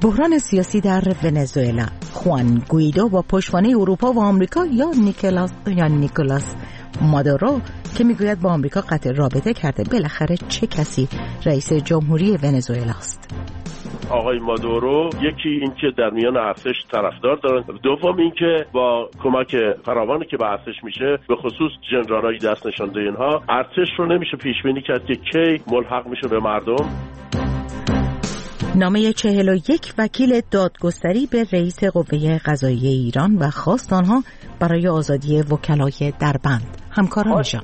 بحران سیاسی در ونزوئلا، خوان گویدو با پشتوانه اروپا و آمریکا یا نیکولاس مادورو که میگوید با آمریکا قطع رابطه کرده. بالاخره چه کسی رئیس جمهوری ونزوئلا است؟ آقای مادورو یکی این که در میان ارتش طرفدار دارن، دوم این که با کمک فراوانی که به ارتش میشه، به خصوص ژنرالای دست نشانده اینها، ارتش رو نمیشه پیش بینی کرد که کی ملحق میشه به مردم. نامه 41 وکیل دادگستری به رئیس قوه قضاییه ایران و خواست آنها برای آزادی وکلای دربند. همکارانشان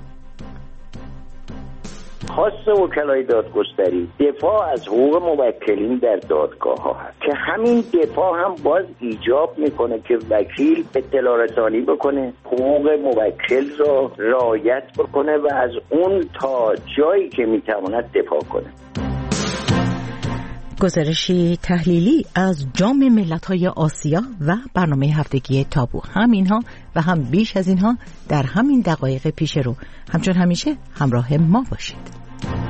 خواست وکلای دادگستری دفاع از حقوق موکلین در دادگاه ها هست که همین دفاع هم باز ایجاب میکنه که وکیل اطلاع رسانی بکنه، حقوق موکل را رعایت بکنه و از اون تا جایی که میتواند دفاع کنه. گزارشی تحلیلی از جام ملت‌های آسیا و برنامه هفتگی تابو. هم اینها و هم بیش از اینها در همین دقایق پیش رو. همچون همیشه همراه ما باشید.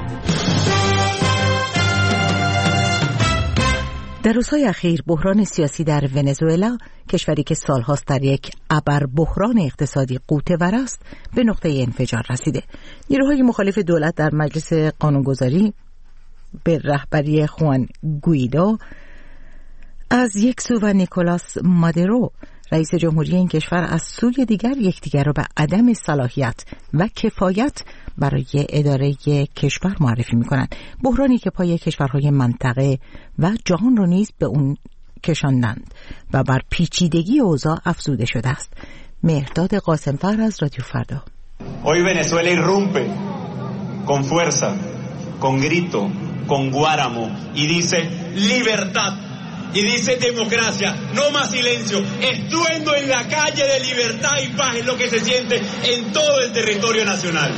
در روزهای اخیر بحران سیاسی در ونزوئلا، کشوری که سالهاست در یک ابر بحران اقتصادی غوطه‌ور است، به نقطه انفجار رسیده. نیروهای مخالف دولت در مجلس قانونگذاری به رهبری خوان گویدو از یک سو و نیکولاس مادورو رئیس جمهوری این کشور از سوی دیگر یکدیگر را به عدم صلاحیت و کفایت برای اداره کشور معرفی می‌کنند. بحرانی که پای کشورهای منطقه و جهان را نیز به اون کشاندند و بر پیچیدگی اوضاع افزوده شده است. مهرداد قاسمفر از رادیو فردا. Hoy Venezuela irrumpe con fuerza, con grito, con Guáramo y dice libertad y dice democracia, no más silencio, estruendo en la calle de libertad y paz es lo que se siente en todo el territorio nacional.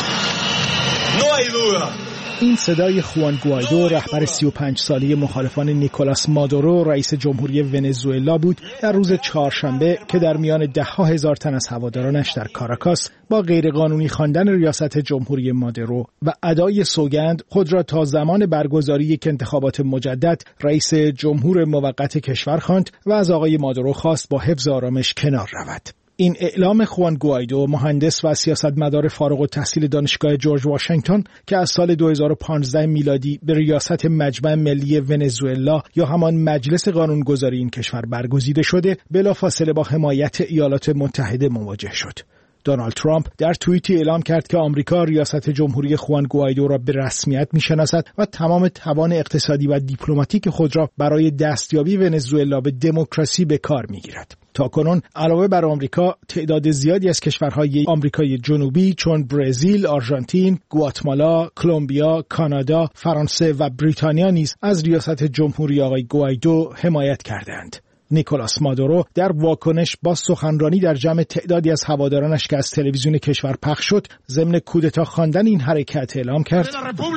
No hay duda. این صدای خوان گوایدو، رهبر 35 ساله مخالفان نیکولاس مادورو رئیس جمهوری ونزوئلا بود در روز چهارشنبه که در میان ده‌ها هزار تن از هوادارانش در کاراکاس با غیرقانونی خواندن ریاست جمهوری مادورو و ادای سوگند خود را تا زمان برگزاری یک انتخابات مجدد رئیس جمهور موقت کشور خواند و از آقای مادورو خواست با حفظ آرامش کنار رود. این اعلام خوان گوایدو، مهندس و سیاستمدار فارغ التحصیل دانشگاه جورج واشنگتن که از سال 2015 میلادی به ریاست مجمع ملی ونزوئلا یا همان مجلس قانونگذاری این کشور برگزیده شده، بلافاصله با حمایت ایالات متحده مواجه شد. دونالد ترامپ در توییتی اعلام کرد که آمریکا ریاست جمهوری خوان گوایدو را به رسمیت میشناسد و تمام توان اقتصادی و دیپلماتیک خود را برای دستیابی ونزوئلا به دموکراسی به کار میگیرد. تاکنون علاوه بر آمریکا، تعداد زیادی از کشورهای آمریکای جنوبی چون برزیل، آرژانتین، گواتمالا، کلمبیا، کانادا، فرانسه و بریتانیا نیز از ریاست جمهوری آقای گوایدو حمایت کردند. نیکولاس مادورو در واکنش با سخنرانی در جمع تعدادی از هوادارانش که از تلویزیون کشور پخش شد، ضمن کودتا خواندن این حرکت اعلام کرد: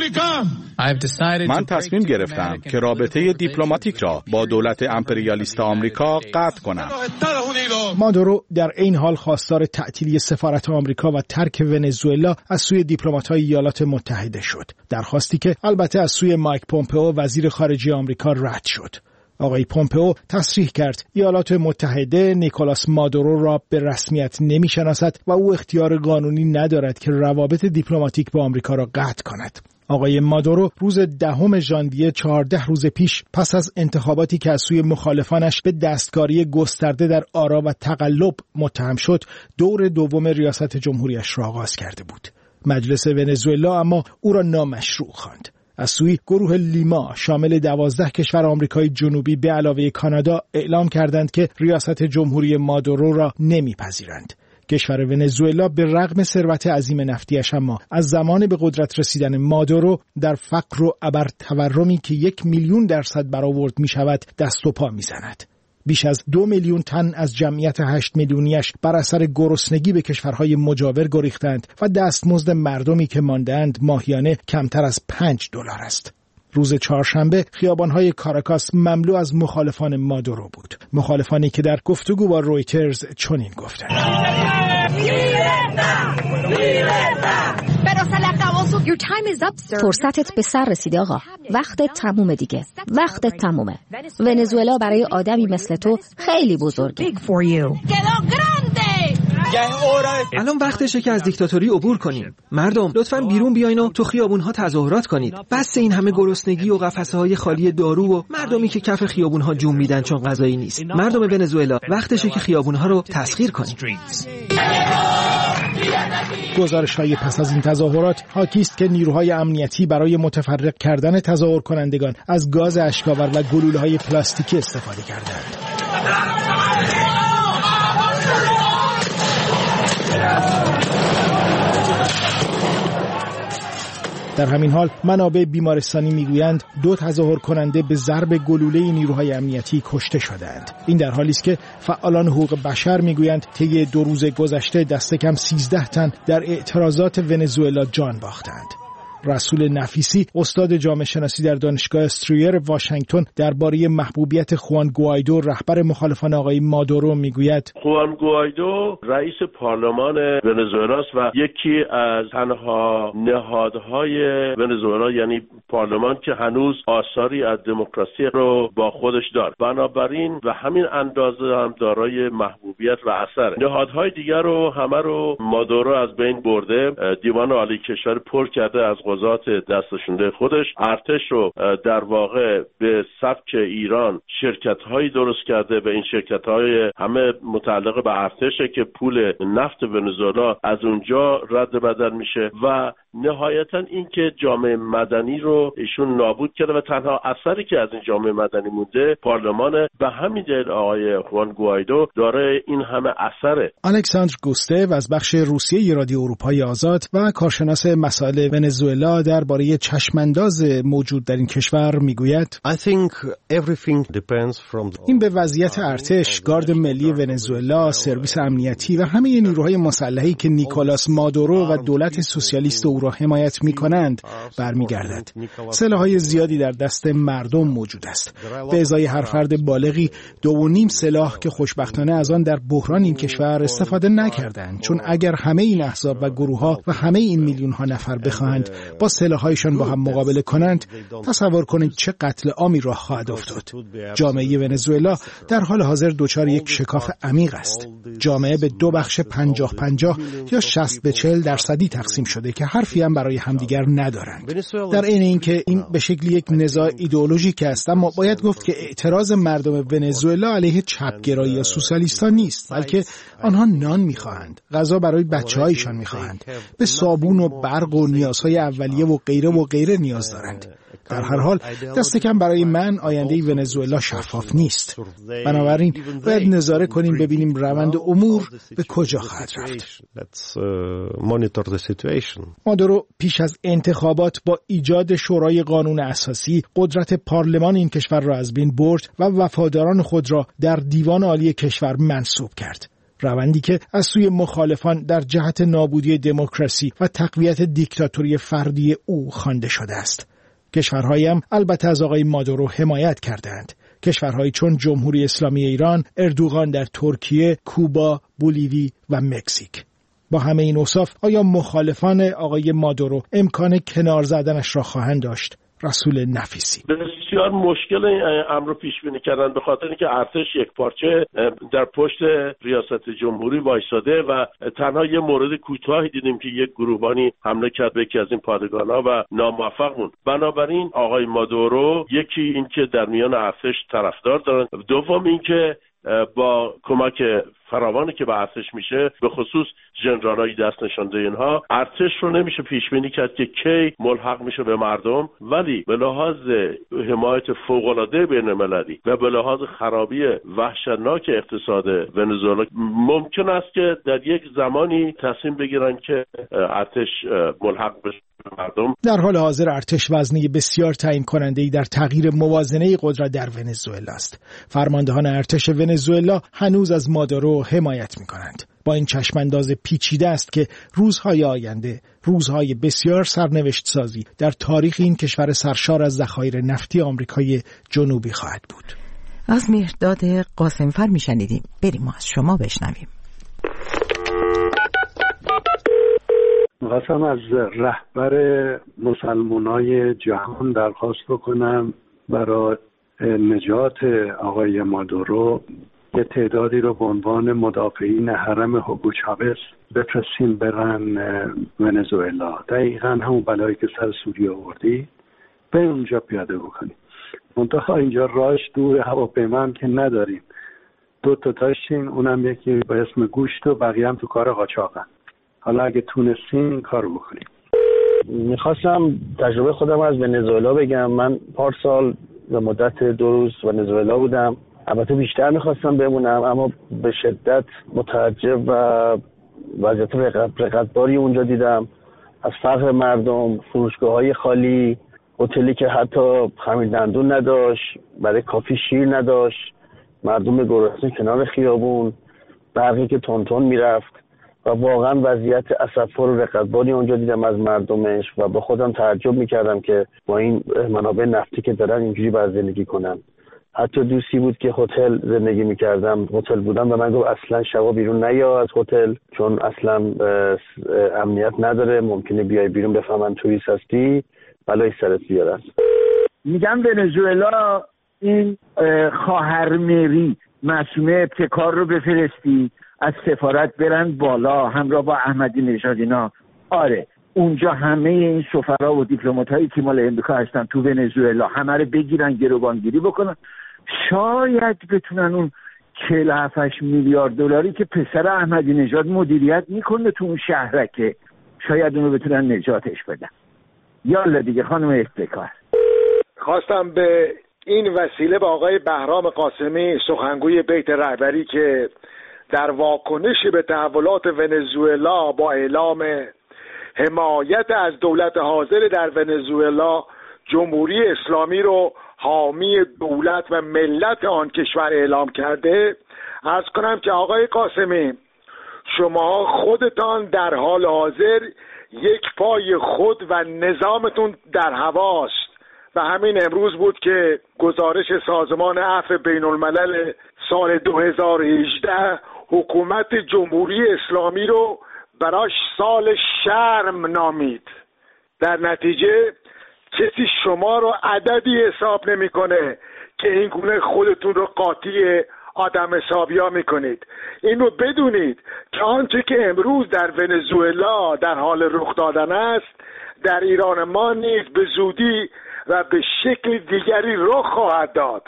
من تصمیم گرفتم که رابطه دیپلماتیک را با دولت امپریالیست آمریکا قطع کنم. مادورو در این حال خواستار تعطیلی سفارت آمریکا و ترک ونزوئلا از سوی دیپلمات‌های ایالات متحده شد. درخواستی که البته از سوی مایک پومپئو وزیر خارجه آمریکا رد شد. آقای پومپئو تصریح کرد ایالات متحده نیکولاس مادورو را به رسمیت نمی‌شناسد و او اختیار قانونی ندارد که روابط دیپلماتیک با آمریکا را قطع کند. آقای مادورو روز 10 ژانویه 14 روز پیش پس از انتخاباتی که از سوی مخالفانش به دستکاری گسترده در آرا و تقلب متهم شد، دور دوم ریاست جمهوریش را آغاز کرده بود. مجلس ونزوئلا اما او را نامشروع خواند. از سوی گروه لیما شامل 12 کشور آمریکای جنوبی به علاوه کانادا اعلام کردند که ریاست جمهوری مادورو را نمیپذیرند. کشور ونزوئلا به رغم ثروت عظیم نفتیش اما از زمان به قدرت رسیدن مادورو در فقر و ابر تورمی که 1,000,000% برآورد می شود دست و پا می زند. بیش از 2 میلیون تن از جمعیت 8 میلیونیش بر اثر گرسنگی به کشورهای مجاور گریختند و دستمزد مردمی که ماندند ماهیانه کمتر از $5 است. روز چهارشنبه خیابان‌های کاراکاس مملو از مخالفان مادورو بود. مخالفانی که در گفتگو با رویترز چنین گفتند: Pero se le acabó su فرصتت به سر رسیده آقا. وقتت تمومه دیگه. وقتت تمومه. ونزوئلا برای آدمی مثل تو خیلی بزرگه. الان وقتشه که از دیکتاتوری عبور کنیم. مردم لطفاً بیرون بیاین و تو خیابون‌ها تظاهرات کنید. بس این همه گرسنگی و قفسه‌های خالی دارو و مردمی که کف خیابون‌ها جون میدن چون غذایی نیست. مردم ونزوئلا وقتشه که خیابون‌ها رو تسخیر کنیم. گزارش‌های پس از این تظاهرات حاکی است که نیروهای امنیتی برای متفرق کردن تظاهر کنندگان از گاز اشک‌آور و گلوله‌های پلاستیکی استفاده کردند. در همین حال منابع بیمارستانی میگویند 2 تظاهر کننده به ضرب گلوله نیروهای امنیتی کشته شدند. این در حالی است که فعالان حقوق بشر میگویند طی 2 روز گذشته دست کم 13 تن در اعتراضات ونزوئلا جان باختند. رسول نفیسی استاد جامعه شناسی در دانشگاه استریر واشنگتن درباره محبوبیت خوان گوایدو رهبر مخالفان آقای مادورو میگوید خوان گوایدو رئیس پارلمان ونزوئلا است و یکی از تنها نهادهای ونزوئلا، یعنی پارلمان که هنوز آثاری از دموکراسی رو با خودش دارد. بنابراین و همین اندازه هم دارای محبوبیت و اثر. نهادهای دیگر رو همه رو مادورو از بین برده. دیوان عالی کشور پر کرده از قضات دستشونده خودش. ارتش رو در واقع به سبک ایران شرکت‌هایی درست کرده. به این شرکت‌های همه متعلق به ارتشه که پول نفت ونزوئلا از اونجا رد بدل میشه و نهایتا این که جامعه مدنی رو ایشون نابود کرده و تنها اثری که از این جامعه مدنی مونده پارلمانه. به همین دلیل آقای خوان گوایدو داره این همه اثره. الکساندر گوستو از بخش روسیه رادیو اروپای آزاد و کارشناس مسائل ونزوئلا درباره چشمانداز موجود در این کشور میگوید این به وضعیت ارتش، گارد ملی ونزوئلا، سرویس امنیتی و همه نیروهای مسلحی که نیکولاس مادورو و دولت سوسیالیست او را حمایت می‌کنند برمیگردد. سلاح‌های زیادی در دست مردم موجود است. به ازای هر فرد بالغی 2.5 سلاح که خوشبختانه از آن در بحران این کشور استفاده نکردند، چون اگر همه این احزاب و گروه‌ها و همه این میلیون‌ها نفر بخواهند با سلاح‌هایشان با هم مقابله کنند، تصور کنید چه قتل عامی راه خواهد افتاد. جامعه ونزوئلا در حال حاضر دچار یک شکاف عمیق است. جامعه به 2 بخش 50-50 یا 60-40% تقسیم شده که حرفی هم برای همدیگر ندارند. در عین اینکه این به شکل یک نزاع ایدئولوژیک است، اما باید گفت که اعتراض مردم ونزوئلا علیه چپگرایی یا سوسیالیستان نیست، بلکه آنها نان می‌خواهند، غذا برای بچه‌هایشان می‌خواهند، به صابون و برق و نیازهای اولیه و غیره نیاز دارند. در هر حال دست کم برای من آینده ونزوئلا شفاف نیست. بنابراین باید نظاره کنیم ببینیم روند امور به کجا خواهد رفت. مادورو پیش از انتخابات با ایجاد شورای قانون اساسی قدرت پارلمان این کشور را از بین برد و وفاداران خود را در دیوان عالی کشور منصوب کرد. روندی که از سوی مخالفان در جهت نابودی دموکراسی و تقویت دیکتاتوری فردی او خوانده شده است. کشورهایی هم البته از آقای مادورو حمایت کردند. کشورهایی چون جمهوری اسلامی ایران، اردوغان در ترکیه، کوبا، بولیوی و مکزیک. با همه این اوصاف آیا مخالفان آقای مادورو امکان کنار زدنش را خواهند داشت؟ رسول نفیسی: بسیار مشکل این امر رو پیش بینی کردن، به خاطر اینکه ارتش یک پارچه در پشت ریاست جمهوری وایساده و تنها یه مورد کوتاهی دیدیم که یک گروهبانی حمله کرد به یکی از این پادگان‌ها و ناموفق موند. بنابراین آقای مادورو یکی این که در میان ارتش طرفدار دارن، دوم این که با کمک فراوانی که به ارتش میشه، به خصوص ژنرالای دست نشانده اینها، ارتش رو نمیشه پیش بینی کرد که کی ملحق میشه به مردم، ولی به لحاظ حمایت فوق‌العاده بین‌المللی و به لحاظ خرابی وحشتناک اقتصاد ونزوئلا ممکن است که در یک زمانی تصمیم بگیرن که ارتش ملحق بشه مردم. در حال حاضر ارتش وزنه بسیار تعیین کننده‌ای در تغییر موازنه قدرت در ونزوئلا است. فرماندهان ارتش ونزوئلا هنوز از مادورو حمایت می‌کنند. با این چشمانداز پیچیده است که روزهای آینده، روزهای بسیار سرنوشت سازی در تاریخ این کشور سرشار از ذخایر نفتی آمریکای جنوبی خواهد بود. از مهرداد قاسمفر میشنیدیم. بریم ما از شما بشنویم. می‌خواستم از رهبر مسلمانای جهان درخواست بکنم برای نجات آقای مادورو یه تعدادی رو به عنوان مدافعین حرم هوگو چاوز بفرستیم برن ونزوئلا. دقیقاً همون بلایی که سر سوریه آوردی به اونجا پیاده بکنیم. منتها اینجا راهش دور، هواپیما هم که نداریم. 2 تا داشتیم، اونم یکی با اسم گوشت و بقیه هم تو کار قاچاقن. حالا اگه تونستیم این کارو بکنیم. میخواستم تجربه خودم از ونزوئلا بگم. من پارسال به مدت 2 روز ونزوئلا بودم. البته بیشتر میخواستم بمونم، اما به شدت متعجب و وضعیت رقتباری اونجا دیدم. از فقر مردم، فروشگاه‌های خالی، هتلی که حتی خمیر دندون نداشت، برای کافی شیر نداشت، مردم گرسنه کنار خیابون، برقی که تون میرفت و واقعا وضعیت اسفبار و رقتباری اونجا دیدم از مردمش و با خودم تعجب میکردم که با این منابع نفتی که دارن اینجوری باید زندگی کنن. حتی دوستی بود که هتل زندگی میکردم، هتل بودم و من گفت اصلا شبا بیرون نیا از هتل چون اصلا امنیت نداره، ممکنه بیای بیرون بفهمن توریست هستی بلای سرت بیارن. میگم ونزوئلا این خواهر مری معصومه ابتکار رو بفرستی از سفارت برن بالا همراه با احمدی نژاد اینا. آره اونجا همه این سفرا و دیپلمات‌هایی که مال امریکا هستن تو ونزوئلا همه رو بگیرن، گروگانگیری بکنن، شاید بتونن اون 47 میلیارد دلاری که پسر احمدی نژاد مدیریت میکنه تو اون شهرکه، شاید اونو بتونن نجاتش بدن. یالا دیگه خانم ابتکار. خواستم به این وسیله با آقای بهرام قاسمی سخنگوی بیت رهبری که در واکنش به تحولات ونزوئلا با اعلام حمایت از دولت حاضر در ونزوئلا جمهوری اسلامی رو حامی دولت و ملت آن کشور اعلام کرده، عرض کنم که آقای قاسمی شما خودتان در حال حاضر یک پای خود و نظامتون در هواست و همین امروز بود که گزارش سازمان عفو بین الملل سال 2018 حکومت جمهوری اسلامی رو براش سال شرم نامید. در نتیجه کسی شما رو عددی حساب نمیکنه که این گونه خودتون رو قاطی آدم حسابیا میکنید. این رو بدونید که آنچه که امروز در ونزوئلا در حال رخ دادن است در ایران ما نیز به زودی و به شکل دیگری رخ خواهد داد.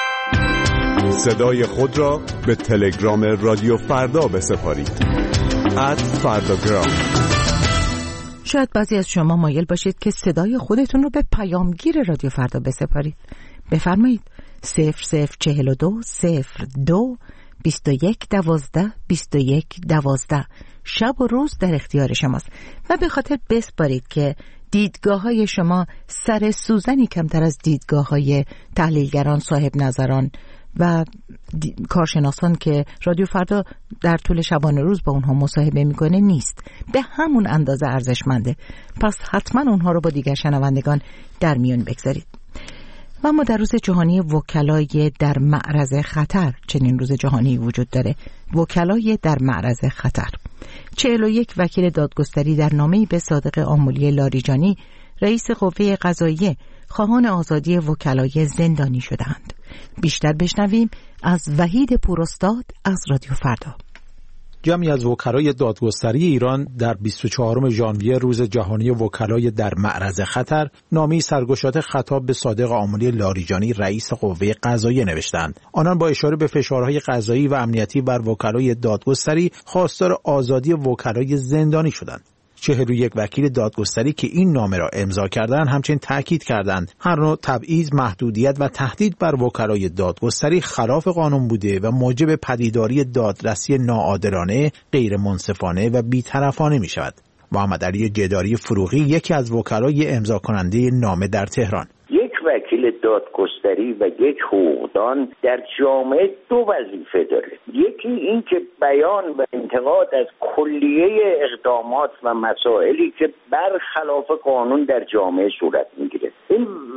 صدای خود را به تلگرام رادیو فردا بسپارید. @فرداگرام. شاید بعضی از شما مایل باشید که صدای خودتون رو به پیامگیر رادیو فردا بسپارید. بفرمایید 0042 02 21 12 21 12. شب و روز در اختیار شماست و به خاطر بسپارید که دیدگاه‌های شما سر سوزنی کمتر از دیدگاه‌های تحلیلگران، صاحب نظران و کارشناسان که رادیو فردا در طول شبانه روز با اونها مصاحبه میکنه نیست، به همون اندازه ارزشمنده. پس حتما اونها رو با دیگر شنوندگان در میون بگذارید. و ما در روز جهانی وکلای در معرض خطر، چنین روز جهانی وجود داره، وکلای در معرض خطر. 41 وکیل دادگستری در نامه‌ای به صادق آملی لاریجانی، رئیس قوه قضاییه، خواهان آزادی وکلای زندانی شدند. بیشتر بشنویم از وحید پوراستاد از رادیو فردا. جمعی از وکلای دادگستری ایران در 24 ژانویه روز جهانی وکلای در معرض خطر نامه‌ای سرگشاده خطاب به صادق آملی لاریجانی رئیس قوه قضاییه نوشتند. آنان با اشاره به فشارهای قضایی و امنیتی بر وکلای دادگستری خواستار آزادی وکلای زندانی شدند. 41 وکیل دادگستری که این نامه را امضا کردند همچنین تاکید کردند هر نوع تبعیض، محدودیت و تهدید بر وکلای دادگستری خلاف قانون بوده و موجب پدیداری دادرسی ناعادلانه، غیر منصفانه و بی‌طرفانه می شود. محمد علی جداری فروغی یکی از وکلای امضا کننده نامه در تهران: یک وکیل دادگستری و یک حقوقدان در جامعه 2 وظیفه داره. یکی این که بیان و انتقاد از کلیه اقدامات و مسائلی که برخلاف قانون در جامعه صورت میگیره. این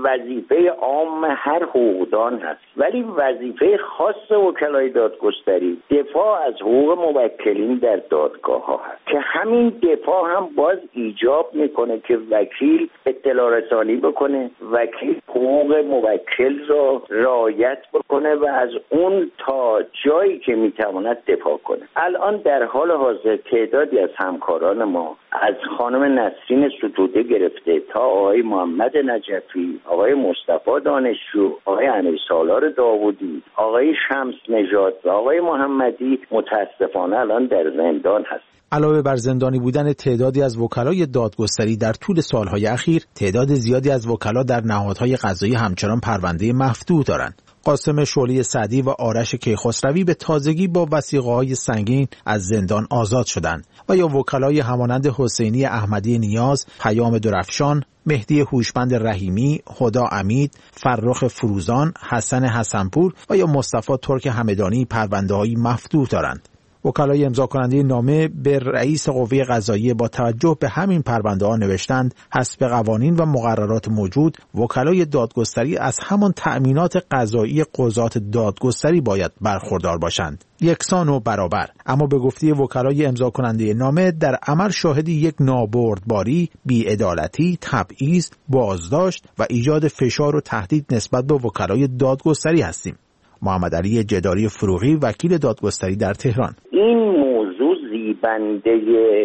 وظیفه عام هر حقوقدان هست، ولی وظیفه خاص وکلای دادگستری دفاع از حقوق موکلین در دادگاه ها هست که همین دفاع هم باز ایجاب میکنه که وکیل اطلاع رسانی بکنه، وکیل حقوق موکل را رعایت بکنه و از اون تا جایی که میتواند دفاع کنه. الان در حال حاضر تعدادی از همکاران ما از خانم نسرین ستوده گرفته تا آقای محمد نجفی، آقای مصطفی دانشجو، آقای امیرسالار داوودی، آقای شمس نژاد و آقای محمدی متاسفانه الان در زندان هست. علاوه بر زندانی بودن تعدادی از وکلای دادگستری در طول سالهای اخیر، تعداد زیادی از وکلا در نهادهای قضایی همچنان پرونده مفتوح دارند. قاسم شعله سعدی و آرش کیخسروی به تازگی با وثیقه‌های سنگین از زندان آزاد شدند و یا وکلای همانند حسینی احمدی نیاز، پیام درفشان، مهدی هوشمند رحیمی، هدا امید، فرخ فروزان، حسن حسنپور و یا مصطفی ترک همدانی پرونده‌های مفتوح دارند. وکلای امضا کننده نامه به رئیس قوه قضاییه با توجه به همین پرونده‌ها نوشتند حسب قوانین و مقررات موجود وکلای دادگستری از همان تأمینات قضایی قضات دادگستری باید برخوردار باشند، یکسان و برابر. اما به گفته وکلای امضا کننده نامه در عمل شاهد یک نابردباری، بی‌عدالتی، تبعیض، بازداشت و ایجاد فشار و تهدید نسبت به وکلای دادگستری هستیم. محمد علی جداری فروغی وکیل دادگستری در تهران: این موضوع زیبنده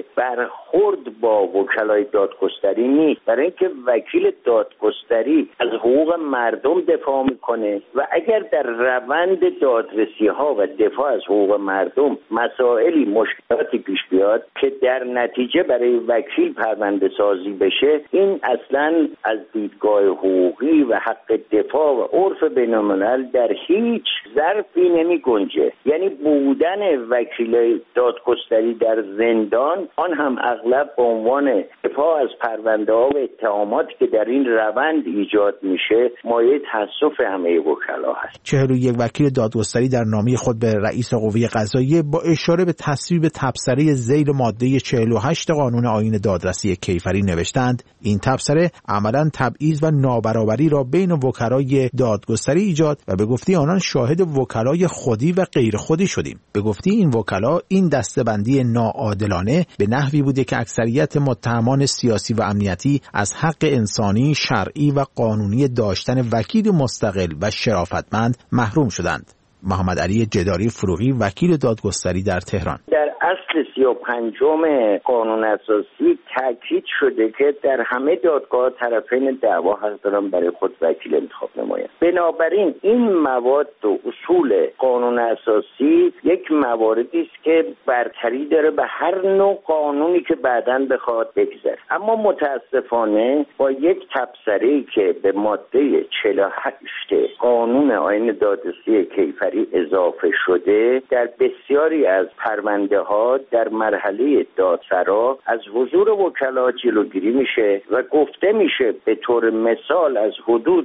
برخورد با وکلای دادگستری نیست، برای اینکه وکیل دادگستری از حقوق مردم دفاع میکنه و اگر در روند دادرسی ها و دفاع از حقوق مردم مسائلی مشکلاتی پیش بیاد که در نتیجه برای وکیل پرونده سازی بشه، این اصلا از دیدگاه حقوقی و حق دفاع و عرف بین‌الملل در هیچ ظرفی نمی گنجه. یعنی بودن وکیل دادگستری در زندان، آن هم اغلب به عنوان دفاع از پرونده ها و اتهاماتی که در این روند ایجاد میشه، مایه تأسف همه وکلا هست. 41 وکیل دادگستری در نامه خود به رئیس قوه قضاییه با اشاره به تصویب تبصره ذیل ماده 48 قانون آیین دادرسی کیفری نوشتند این تبصره عملاً تبعیض و نابرابری را بین وکلای دادگستری ایجاد و به گفته آنان شاهد وکلای خودی و غیر خودی شدیم. به گفته این وکلا این دسته‌بندی ناعادلانه به نحوی بوده که اکثریت متهمان سیاسی و امنیتی از حق انسانی، شرعی و قانونی داشتن وکیل مستقل و شرافتمند محروم شدند. محمد علی جداری فروغی وکیل دادگستری در تهران: در اصل 35 قانون اساسی تاکید شده که در همه دادگاه طرفین دعوا حق دارن برای خود وکیل انتخاب نمایند. بنابراین این مواد و اصول قانون اساسی یک مواردی است که برتری داره به هر نوع قانونی که بعداً بخواد بگذره. اما متاسفانه با یک تبصره‌ای که به ماده 48 قانون آیین دادرسی کیفری اضافه شده، در بسیاری از پرونده ها در مرحله دادسرا از حضور وکلا جلوگیری میشه و گفته میشه به طور مثال از حدود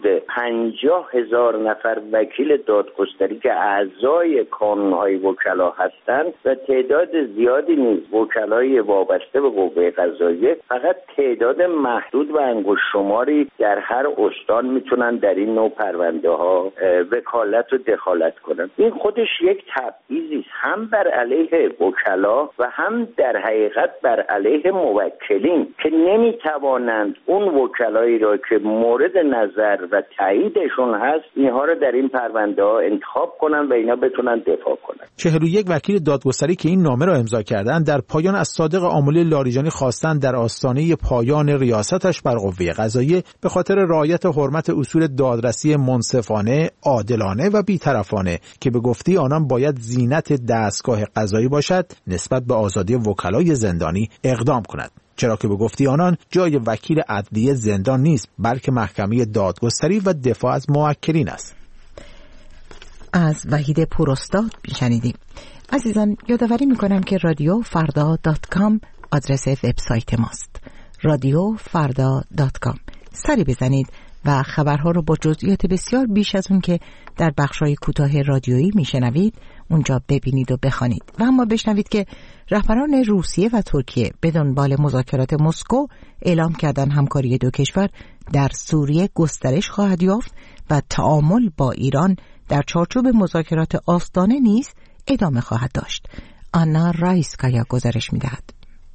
50,000 نفر وکیل دادگستری که اعضای کانونهای وکلا هستند و تعداد زیادی نیز وکلای وابسته به قوه قضاییه، فقط تعداد محدود و انگشت شماری در هر استان میتونن در این نوع پرونده ها وکالت و دخالت کنن. این خودش یک تبعیضی است، هم بر علیه وکلا و هم در حقیقت بر علیه موکلین که نمیتوانند اون وکلایی را که مورد نظر و تاییدشون هست اینها را در این پرونده ها انتخاب کنن و اینا بتونن دفاع کنن. 41 وکیل دادگستری که این نامه را امضا کردند در پایان از صادق آملی لاریجانی خواستند در آستانه پایان ریاستش بر قوه قضاییه به خاطر رعایت حرمت اصول دادرسی منصفانه، عادلانه و بی‌طرفانه که به گفته آنان باید زینت دستگاه قضایی باشد، نسبت به آزادی وکلای زندانی اقدام کند. چرا که به گفته آنان جای وکیل عدلیه زندان نیست، بلکه محکمه دادگستری و دفاع از موکلین است. از وحید پوراستاد شنیدیم. عزیزان یادآوری میکنم که رادیو فردا.com آدرس وبسایت ماست. رادیو فردا.com سری بزنید و خبرها رو با جزئیات بسیار بیش از اون که در بخش‌های کوتاه رادیویی میشنوید اونجا ببینید و بخوانید. و اما بشنوید که رهبران روسیه و ترکیه به دنبال مذاکرات مسکو اعلام کردن همکاری دو کشور در سوریه گسترش خواهد یافت و تعامل با ایران در چارچوب مذاکرات آستانه نیز ادامه خواهد داشت. آنا رایسکایا گزارش می‌دهد.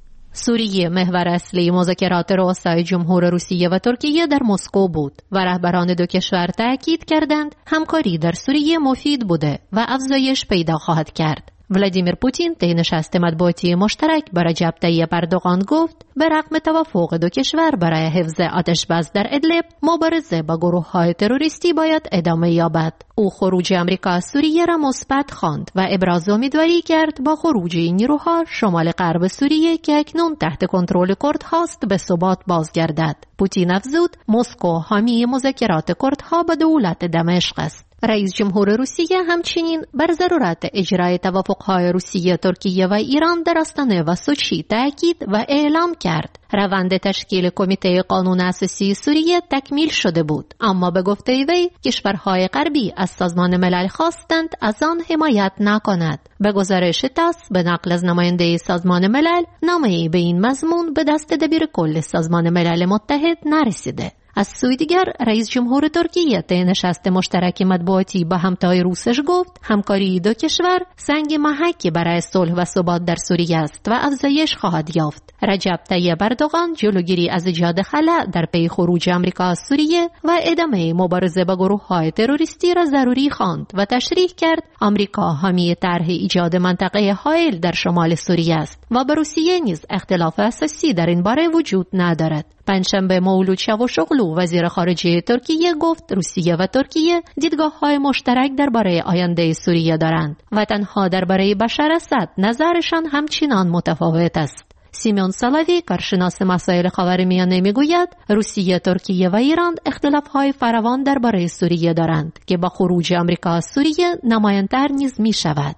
سوریه محور اصلی مذاکرات رؤسای جمهور روسیه و ترکیه در مسکو بود و رهبران دو کشور تأکید کردند همکاری در سوریه مفید بوده و افزایش پیدا خواهد کرد. ولادیمیر پوتین طی نشست مطبوعاتی مشترک با رجب طیب اردوغان گفت به رغم توافق دو کشور برای حفظ آتش‌بس در ادلب، مبارزه با گروه‌های تروریستی باید ادامه یابد. او خروج آمریکا از سوریه را مثبت خواند و ابراز امیدواری کرد با خروج این نیروها شمال غرب سوریه که اکنون تحت کنترل کردهاست به ثبات بازگردد. پوتین افزود مسکو حامی مذاکرات کردها با دولت دمشق است. رئیس جمهور روسیه همچنین بر ضرورت اجرای توافق‌های روسیه، ترکیه و ایران در آستانه و سوچی تاکید و اعلام کرد. روند تشکیل کمیته قانون اساسی سوریه تکمیل شده بود، اما به گفته وی کشورهای غربی از سازمان ملل خواستند از آن حمایت نکند. به گزارش تاس به نقل از نماینده سازمان ملل، نامه‌ای به این مضمون به دست دبیر کل سازمان ملل متحد نرسیده. از سوی دیگر رئیس جمهور ترکیه طی نشست مشترک مطبوعاتی با همتای روسش گفت همکاری دو کشور سنگ محکی برای صلح و ثبات در سوریه است و افزایش خواهد یافت. رجب طیب اردوغان جلوگیری از ایجاد خلأ در پی خروج آمریکا از سوریه و ادامه مبارزه با گروه‌های تروریستی را ضروری خواند و تشریح کرد آمریکا حامی طرح ایجاد منطقه حائل در شمال سوریه است و با روسیه نیز اختلاف اساسی در این باره وجود ندارد. پنجشنبه مولود چاوشوغلو وزیر خارجه ترکیه گفت روسیه و ترکیه دیدگاه‌های مشترک درباره آینده سوریه دارند و تنها درباره بشار اسد نظرشان همچنان متفاوت است. سیمون سالاوی کارشناس مسائل خاورمیانه میگوید روسیه، ترکیه و ایران اختلاف‌های فراوان درباره سوریه دارند که با خروج آمریکا از سوریه نمایان‌تر نیز می‌شود.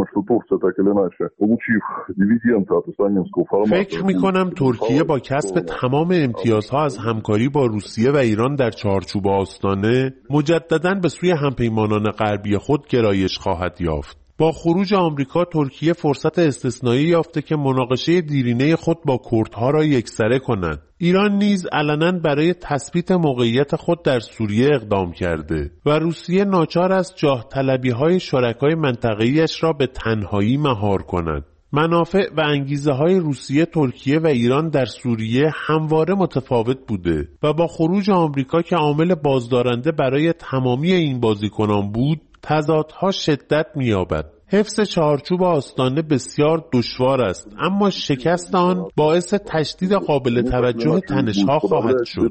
فکر می‌کنم ترکیه با کسب تمام امتیازها از همکاری با روسیه و ایران در چارچوب آستانه مجدداً به سوی همپیمانان غربی خود گرایش خواهد یافت. با خروج آمریکا ترکیه فرصت استثنایی یافته که مناقشه دیرینه خود با کردها را یکسره کند. ایران نیز علنا برای تثبیت موقعیت خود در سوریه اقدام کرده و روسیه ناچار است جاه طلبی‌های شرکای منطقه‌ایش را به تنهایی مهار کند. منافع و انگیزه‌های روسیه، ترکیه و ایران در سوریه همواره متفاوت بوده و با خروج آمریکا که عامل بازدارنده برای تمامی این بازیکنان بود، تضادها شدت می‌یابد. حفظ چارچوب آستانه بسیار دشوار است، اما شکست آن باعث تشدید قابل توجه تنش‌ها خواهد شد.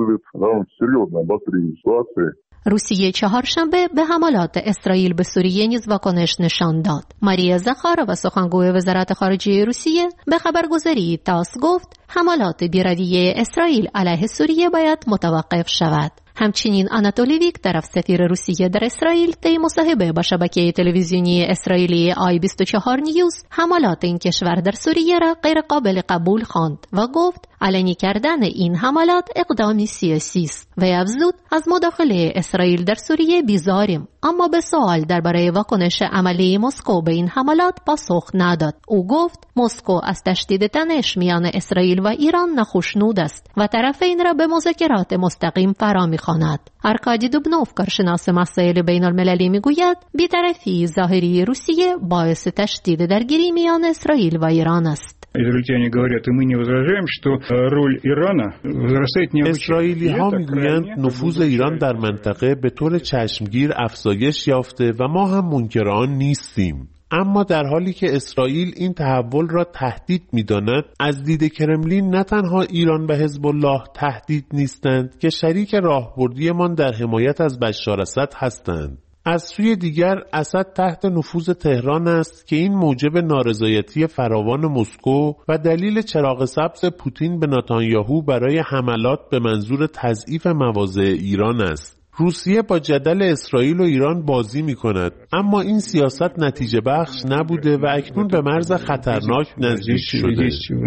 روسیه چهارشنبه به حملات اسرائیل به سوریه نیز واکنش نشان داد. ماریا زخارova سخنگوی وزارت خارجه روسیه به خبرگزاری تاس گفت حملات بی‌رویه اسرائیل علیه سوریه باید متوقف شود. همچنین آناتولی ویکتورف سفیر روسیه در اسرائیل طی مصاحبه با شبکه تلویزیونی اسرائیلی آی24 نیوز حملات این کشور در سوریه را غیر قابل قبول خواند و گفت علنی کردن این حملات اقدامی سیاسی است و افزود از مداخله اسرائیل در سوریه بیزاریم، اما به سوال درباره واکنش عملی مسکو به این حملات پاسخ نداد. او گفت مسکو از تشدید تنش میان اسرائیل و ایران ناخوشنود است و طرفین را به مذاکرات مستقیم فرا می‌خواند. آرکادی دوبنوف کارشناس مسائل بین المللی میگوید بی‌طرفی ظاهری روسیه باعث تشدید درگیری میان اسرائیل و ایران است. اسرائیلی ها میگویند نفوذ ایران در منطقه به طور چشمگیر افزایش یافته و ما هم منکر آن نیستیم. اما در حالی که اسرائیل این تحول را تهدید می‌داند، از دید کرملین نه تنها ایران و حزب الله تهدید نیستند که شریک راهبردیمان در حمایت از بشار اسد هستند. از سوی دیگر اسد تحت نفوذ تهران است که این موجب نارضایتی فراوان مسکو و دلیل چراغ سبز پوتین به نتانیاهو برای حملات به منظور تضعیف مواضع ایران است. روسیه با جدل اسرائیل و ایران بازی می‌کند، اما این سیاست نتیجه بخش نبوده و اکنون به مرز خطرناک نزدیک شده.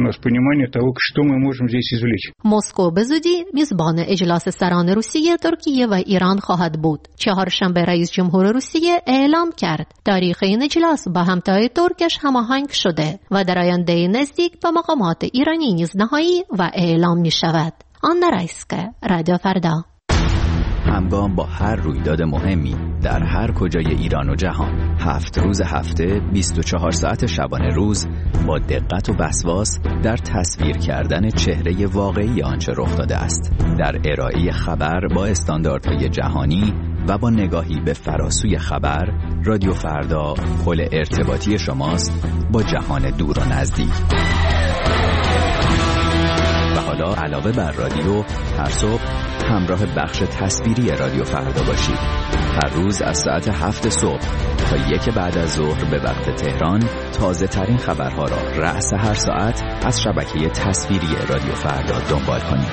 مسکو به زودی میزبان اجلاس سران روسیه، ترکیه و ایران خواهد بود. چهارشنبه رئیس جمهور روسیه اعلام کرد تاریخ این اجلاس با همتای ترکش هماهنگ شده و در آینده نزدیک به مقامات ایرانی نیز نهایی و اعلام می شود. آن رایسکه، رادیو فردا. همگام با هر رویداد مهمی در هر کجای ایران و جهان، 7 روز هفته 24 ساعت شبانه روز با دقت و وسواس در تصویر کردن چهره واقعی آنچه رخ داده است، در ارائه خبر با استانداردهای جهانی و با نگاهی به فراسوی خبر. رادیو فردا پل ارتباطی شماست با جهان دور و نزدیک. و حالا علاوه بر رادیو، هر صبح همراه بخش تصویری رادیو فردا باشید. هر روز از ساعت 7 صبح تا 1 بعد از ظهر به وقت تهران تازه ترین خبرها را رأس هر ساعت از شبکه تصویری رادیو فردا دنبال کنید.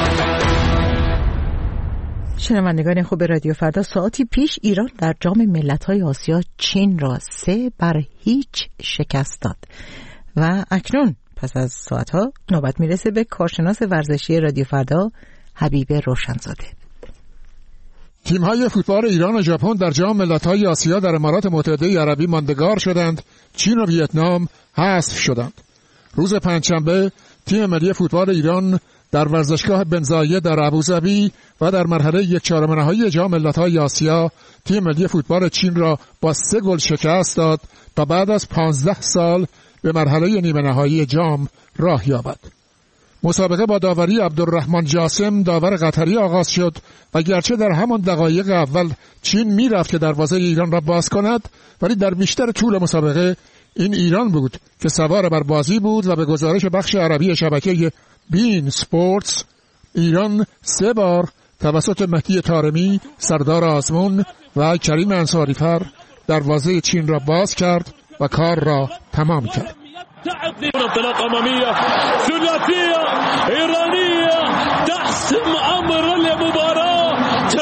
شنوندگان خوب رادیو فردا، ساعتی پیش ایران در جام ملت‌های آسیا چین را 3-0 شکست داد و اکنون پس از ساعتها نوبت میرسه به کارشناس ورزشی رادیو فردا حبیب روشنزاده. تیم‌های فوتبال ایران و ژاپن در جام ملت‌های آسیا در امارات متحده عربی ماندگار شدند. چین و ویتنام حذف شدند. روز پنجشنبه تیم ملی فوتبال ایران در ورزشگاه بن زاید در ابوظبی و در مرحله 1/4 نهایی جام ملت‌های آسیا تیم ملی فوتبال چین را با 3 گل شکست داد تا بعد از 15 سال به مرحله نیمه نهایی جام راه یابد. مسابقه با داوری عبدالرحمن جاسم داور قطری آغاز شد و گرچه در همان دقایق اول چین میرفت که دروازه ایران را باز کند، ولی در بیشتر طول مسابقه این ایران بود که سوار بر بازی بود و به گزارش بخش عربی شبکه بین سپورتس، ایران 3 بار توسط مهدی طارمی، سردار آزمون و کریم انصاری‌فر دروازه چین را باز کرد و کار را تمام کرد. انطلاقة أمامية ثلاثية إيرانية تحسم أمر المباراة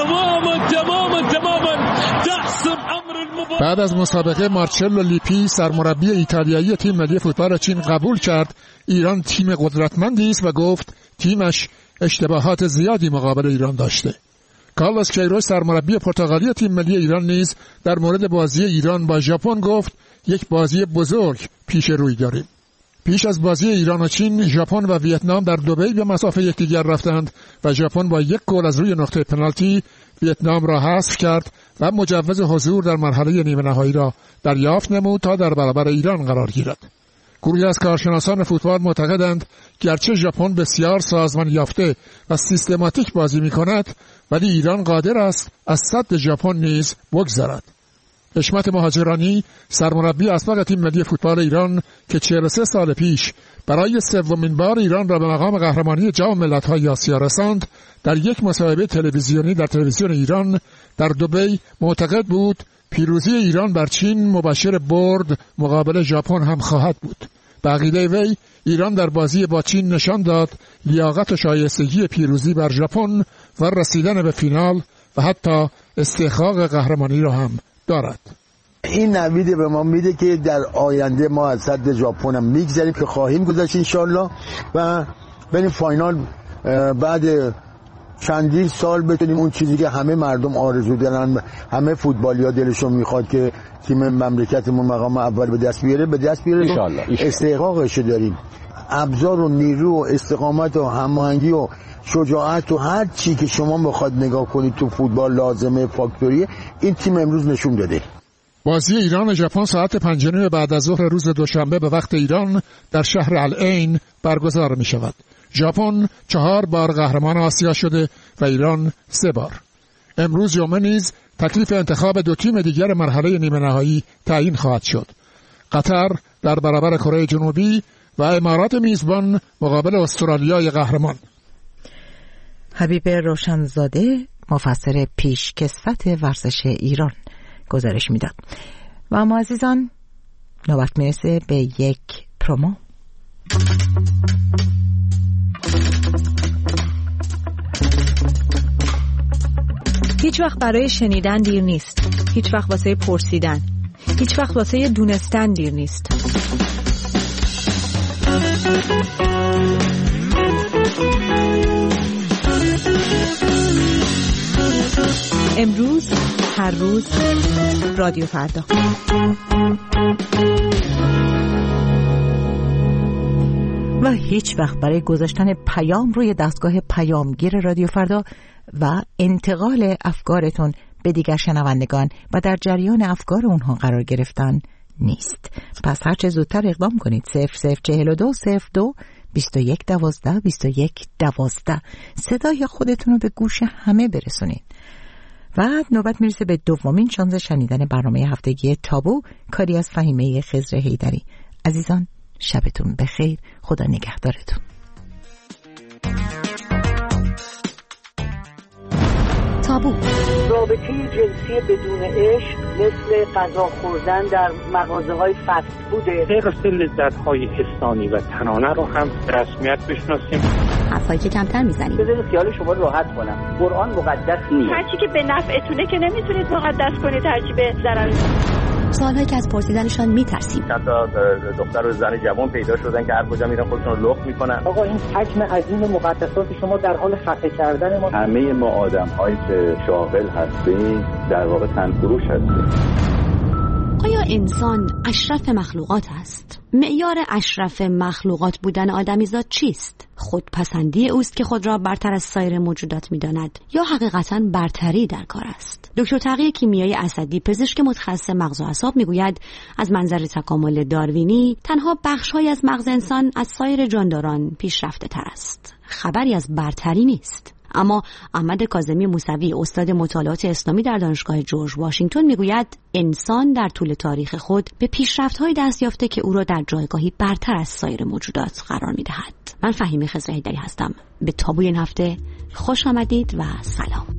تماما تحسم أمر المباراة. بعد از مسابقه مارچلو لیپی سرمربی ایتالیایی تیم ملی فوتبال چین قبول کرد ایران تیم قدرتمندی است و گفت تیمش اشتباهات زیادی مقابل ایران داشته. کارلوس کیروش سرمربی پرتغالی تیم ملی ایران نیز در مورد بازی ایران با ژاپن گفت یک بازی بزرگ پیش روی داریم. پیش از بازی ایران و چین، ژاپن و ویتنام در دبی به مسافه یکدیگر رفتند و ژاپن با 1 گل از روی نقطه پنالتی ویتنام را حذف کرد و مجوز حضور در مرحله نیمه نهایی را دریافت نمود تا در برابر ایران قرار گیرد. گروهی از کارشناسان فوتبال معتقدند گرچه ژاپن بسیار سازمان یافته و سیستماتیک بازی می‌کند، ولی ایران قادر است از صد ژاپن نیز بگذرد. حشمت مهاجرانی سرمربی اسبق تیم ملی فوتبال ایران که 43 سال پیش برای 3مین بار ایران را به مقام قهرمانی جام ملت‌های آسیا رساند، در یک مصاحبه تلویزیونی در تلویزیون ایران در دبی معتقد بود پیروزی ایران بر چین مبشر برد مقابل ژاپن هم خواهد بود. به عقیده وی ایران در بازی با چین نشان داد لیاقت و شایستگی پیروزی بر ژاپن و رسیدن به فینال و حتی استحقاق قهرمانی را هم دارد. این نویده به ما میده که در آینده ما از صد ژاپن هم میگذریم که خواهیم گذشت انشالله و بریم فاینال. بعد چندین سال بتونیم اون چیزی که همه مردم آرزو دارن، همه فوتبالی‌ها دلشون میخواد که تیم مملکتمون مقام اول به دست بیاره انشالله. استحقاقش داریم. ابزار و نیرو و استقامت و هماهنگی و شجاعت و هر چی که شما بخواد نگاه کنید تو فوتبال لازمه فاکتوری این تیم امروز نشون داده. بازی ایران و ژاپن ساعت 5 بعد از ظهر روز دوشنبه به وقت ایران در شهر العین برگزار می شود. ژاپن 4 بار قهرمان آسیا شده و ایران 3 بار. امروز جمعه نیز تکلیف انتخاب 2 تیم دیگر مرحله نیمه نهایی تعیین خواهد شد. قطر در برابر کره جنوبی و امارات میزبان مقابل استرالیای قهرمان. حبیب روشنزاده مفسر پیشکسوت ورزش ایران گزارش میداد. و اما عزیزان نوبت میرسه به یک پرومو. هیچ وقت برای شنیدن دیر نیست. هیچ وقت واسه پرسیدن. هیچ وقت واسه دونستن دیر نیست. امروز، هر روز، رادیو فردا. و هیچ وقت برای گذاشتن پیام روی دستگاه پیامگیر رادیو فردا و انتقال افکارتون به دیگر شنوندگان و در جریان افکار اونها قرار گرفتن نیست. پس هرچه زودتر اقدام کنید. 0042 02 21 12 21 12 صدای خودتون رو به گوش همه برسونید. و نوبت میرسه به دومین شانس شنیدن برنامه هفتگی تابو، کاری از فهیمه خضر حیدری. عزیزان شبتون بخیر، خدا نگهدارتون. تابو. رابطه جنسی بدون عشق مثل غذا خوردن در مغازه‌های فست فوده. غیر لذت‌های حسانی و تنانه رو هم رسمیت بشناسیم. حرفایی که کمتر میزنیم. بذارید خیال شما راحت کنم. قرآن مقدس نیست. هرچی که به نفعتونه که نمیتونید مقدس کنید، هرچی به ضرر. سوالهایی که از پرسیدنشان میترسیم. چند تا دختر و زن جوان پیدا شدن که هر کجا میرن خودشون رو لخت میکنن. آقا این حجم عظیم مقدسات شما در حال خفه کردن ما. همه ما آدم‌هایی که شاغل هستیم در واقع تنفروش هستیم. آیا انسان اشرف مخلوقات است؟ معیار اشرف مخلوقات بودن آدمیزاد چیست؟ خودپسندی اوست که خود را برتر از سایر موجودات می‌داند یا حقیقتاً برتری در کار است؟ دکتر تقی کیمیایی اسدی، پزشک متخصص مغز و اعصاب، میگوید از منظر تکامل داروینی تنها بخش‌هایی از مغز انسان از سایر جانداران پیشرفته‌تر است. خبری از برتری نیست. اما احمد کاظمی موسوی، استاد مطالعات اسلامی در دانشگاه جورج واشنگتن، میگوید انسان در طول تاریخ خود به پیشرفت‌های دست یافته که او را در جایگاهی برتر از سایر موجودات قرار می‌دهد. من فهیمه خضر حیدری هستم. به تابوی این هفته خوش آمدید و سلام.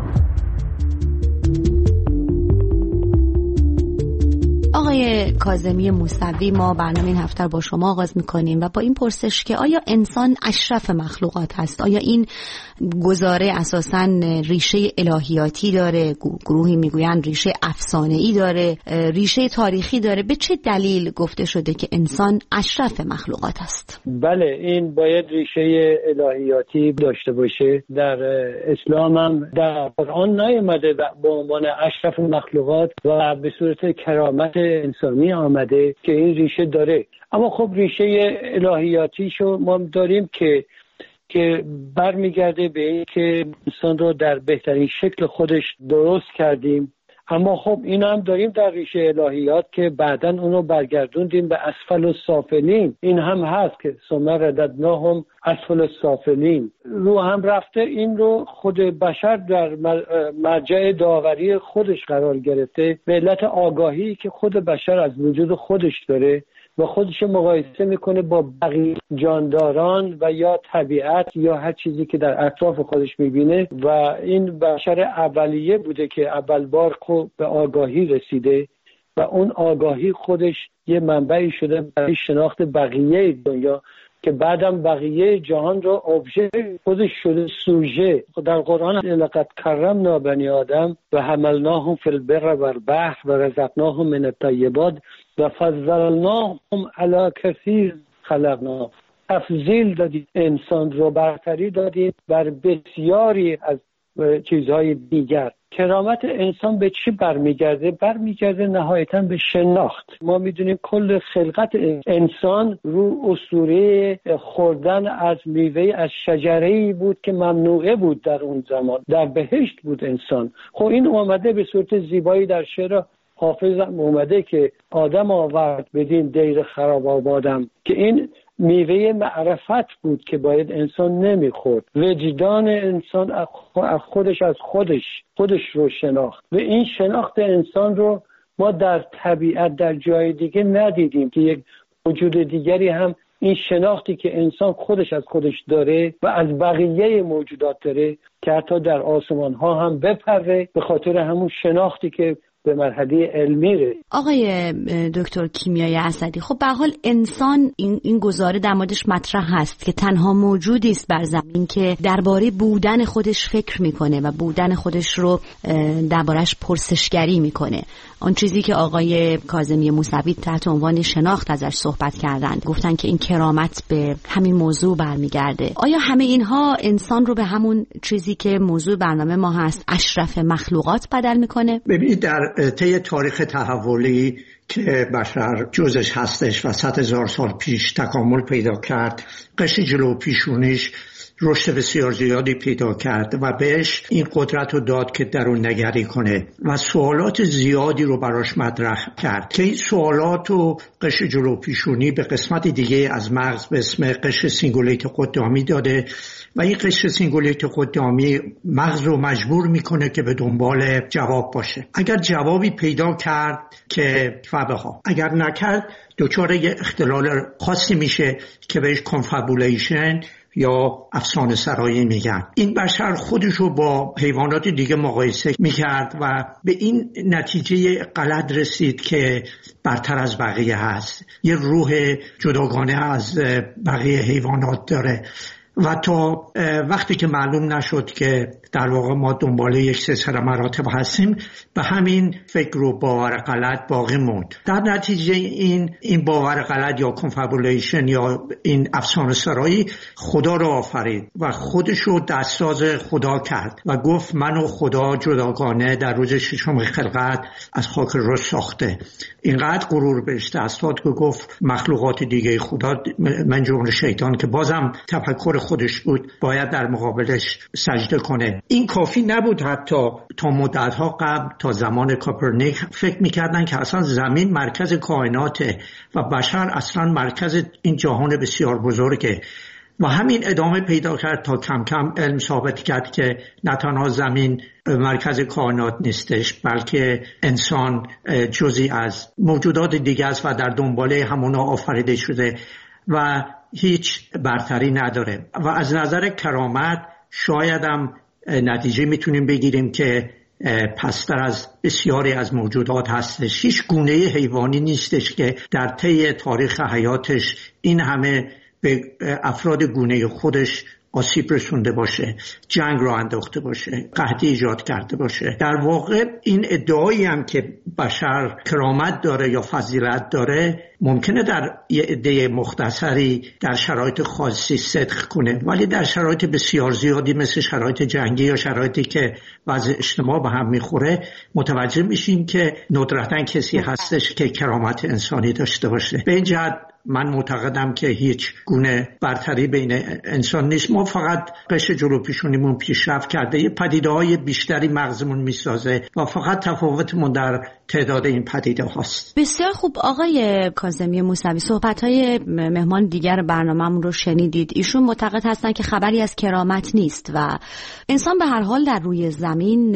آقای کاظمی موسوی، ما برنامه این هفته با شما آغاز می‌کنیم و با این پرسش که آیا انسان اشرف مخلوقات هست؟ آیا این گزاره اساساً ریشه الهیاتی داره؟ گروهی میگویند ریشه افسانه‌ای داره، ریشه تاریخی داره. به چه دلیل گفته شده که انسان اشرف مخلوقات است؟ بله، این باید ریشه الهیاتی داشته باشه. در اسلام هم در قرآن نیامده به عنوان اشرف مخلوقات و به صورت کرامت انسانی آمده که این ریشه داره. اما خب ریشه الهیاتیشو ما داریم که برمیگرده به این که انسان رو در بهترین شکل خودش درست کردیم. اما خب این هم داریم در ریشه الهیات که بعداً اونو برگردوندیم به اسفل السافلین. این هم هست که ثم رددناهم اسفل السافلین. رو هم رفته این رو خود بشر در مرجع داوری خودش قرار گرفته به علت آگاهی که خود بشر از وجود خودش داره و خودش مقایسه میکنه با بقیه جانداران و یا طبیعت یا هر چیزی که در اطراف خودش میبینه و این بشر اولیه بوده که اول بار به آگاهی رسیده و اون آگاهی خودش یه منبعی شده برای شناخت بقیه دنیا که بعدم بقیه جهان رو ابژه خودش شده، سوژه. در قرآن لقد کرمنا بنی آدم و حملناهم فی البر والبحر و رزقناهم من الطیبات و فضلناهم علی کثیر خلقنا. تفضیل دادید انسان رو، برتری دادید بر بسیاری از چیزهای دیگر. کرامت انسان به چی برمیگرده؟ برمیگرده نهایتاً به شناخت. ما میدونیم کل خلقت انسان رو اسطوره خوردن از میوه از شجره‌ای بود که ممنوعه بود در اون زمان. در بهشت بود انسان. خب این اومده به صورت زیبایی در شعر حافظ اومده که آدم آورد بدین دیر خراب آبادم، که این میوه معرفت بود که باید انسان نمیخورد. وجدان انسان از خودش رو شناخت و این شناخت انسان رو ما در طبیعت در جای دیگه ندیدیم که یک وجود دیگری هم این شناختی که انسان خودش از خودش داره و از بقیه موجودات داره که حتی در آسمان ها هم بپره، به خاطر همون شناختی که به مرحله علمی رسید. آقای دکتر کیمیایی اسدی، خب به هر حال انسان این گزاره در موردش مطرح هست که تنها موجودی است بر زمین که درباره بودن خودش فکر میکنه و بودن خودش رو دربارش پرسشگری میکنه. آن چیزی که آقای کاظمی موسوی تحت عنوان شناخت ازش صحبت کردند، گفتن که این کرامت به همین موضوع برمیگرده. آیا همه اینها انسان رو به همون چیزی که موضوع برنامه ما هست، اشرف مخلوقات بدل میکنه؟ ببینید در طی تاریخ تحولی که بشر جزش هستش و 100,000 سال پیش تکامل پیدا کرد، قشر جلو پیشونیش رشد بسیار زیادی پیدا کرد و بهش این قدرت رو داد که درون نگری کنه و سوالات زیادی رو براش مطرح کرد که این سوالات رو قشر جلو پیشونی به قسمت دیگه از مغز به اسم قشر سینگولیت قدامی داده و این قشر سینگولیت قدامی مغز رو مجبور میکنه که به دنبال جواب باشه. اگر جوابی پیدا کرد که فبها، اگر نکرد دچار یه اختلال خاصی میشه که بهش کنفابولیشن یا افسانه سرایی میگن. این بشر خودش رو با حیوانات دیگه مقایسه میکرد و به این نتیجه غلط رسید که برتر از بقیه هست، یه روح جداگانه از بقیه حیوانات داره و تا وقتی که معلوم نشد که در واقع ما دنباله یک سلسله مراتب هستیم، به همین فکر و باور غلط باقی موند. در نتیجه این باور غلط یا کنفابولیشن یا این افسانه سرایی خدا رو آفرید و خودش رو دستساز خدا کرد و گفت من و خدا جداگانه در روز ششم خلقت از خاک راه ساخته. اینقدر غرور بهش دست داد که گفت مخلوقات دیگه خدا، من جمله شیطان که بازم تفکر خودش بود، باید در مقابلش سجده کنه. این کافی نبود. حتی تا مدت‌ها قبل، تا زمان کوپرنیک، فکر می‌کردن که اصلا زمین مرکز کائناته و بشر اصلا مرکز این جهان بسیار بزرگه و همین ادامه پیدا کرد تا کم کم علم ثابت کرد که نه تنها زمین مرکز کائنات نیستش، بلکه انسان جزئی از موجودات دیگه است و در دنباله همونا آفریده شده و هیچ برتری نداره. و از نظر کرامت شاید هم نتیجه میتونیم بگیریم که پستر از بسیاری از موجودات هستش. هیچ گونه حیوانی نیستش که در طی تاریخ حیاتش این همه به افراد گونه خودش آسیب رسونده باشه، جنگ را انداخته باشه، قحطی ایجاد کرده باشه. در واقع این ادعایی هم که بشر کرامت داره یا فضیلت داره ممکنه در یه عده مختصری در شرایط خاصی صدق کنه، ولی در شرایط بسیار زیادی مثل شرایط جنگی یا شرایطی که وضع اجتماع به هم میخوره متوجه میشیم که ندرتاً کسی هستش که کرامت انسانی داشته باشه. به این جهت من معتقدم که هیچ گونه برتری بین انسان نیست. ما فقط قشر جلو پیشونیمون پیشرفت کرده، یه پدیده‌های بیشتری مغزمون میسازه و فقط تفاوتمون در تعداد این پدیده هاست. بسیار خوب. آقای کاظمی موسوی، صحبت‌های مهمان دیگر برنامه‌مون رو شنیدید. ایشون معتقد هستن که خبری از کرامت نیست و انسان به هر حال در روی زمین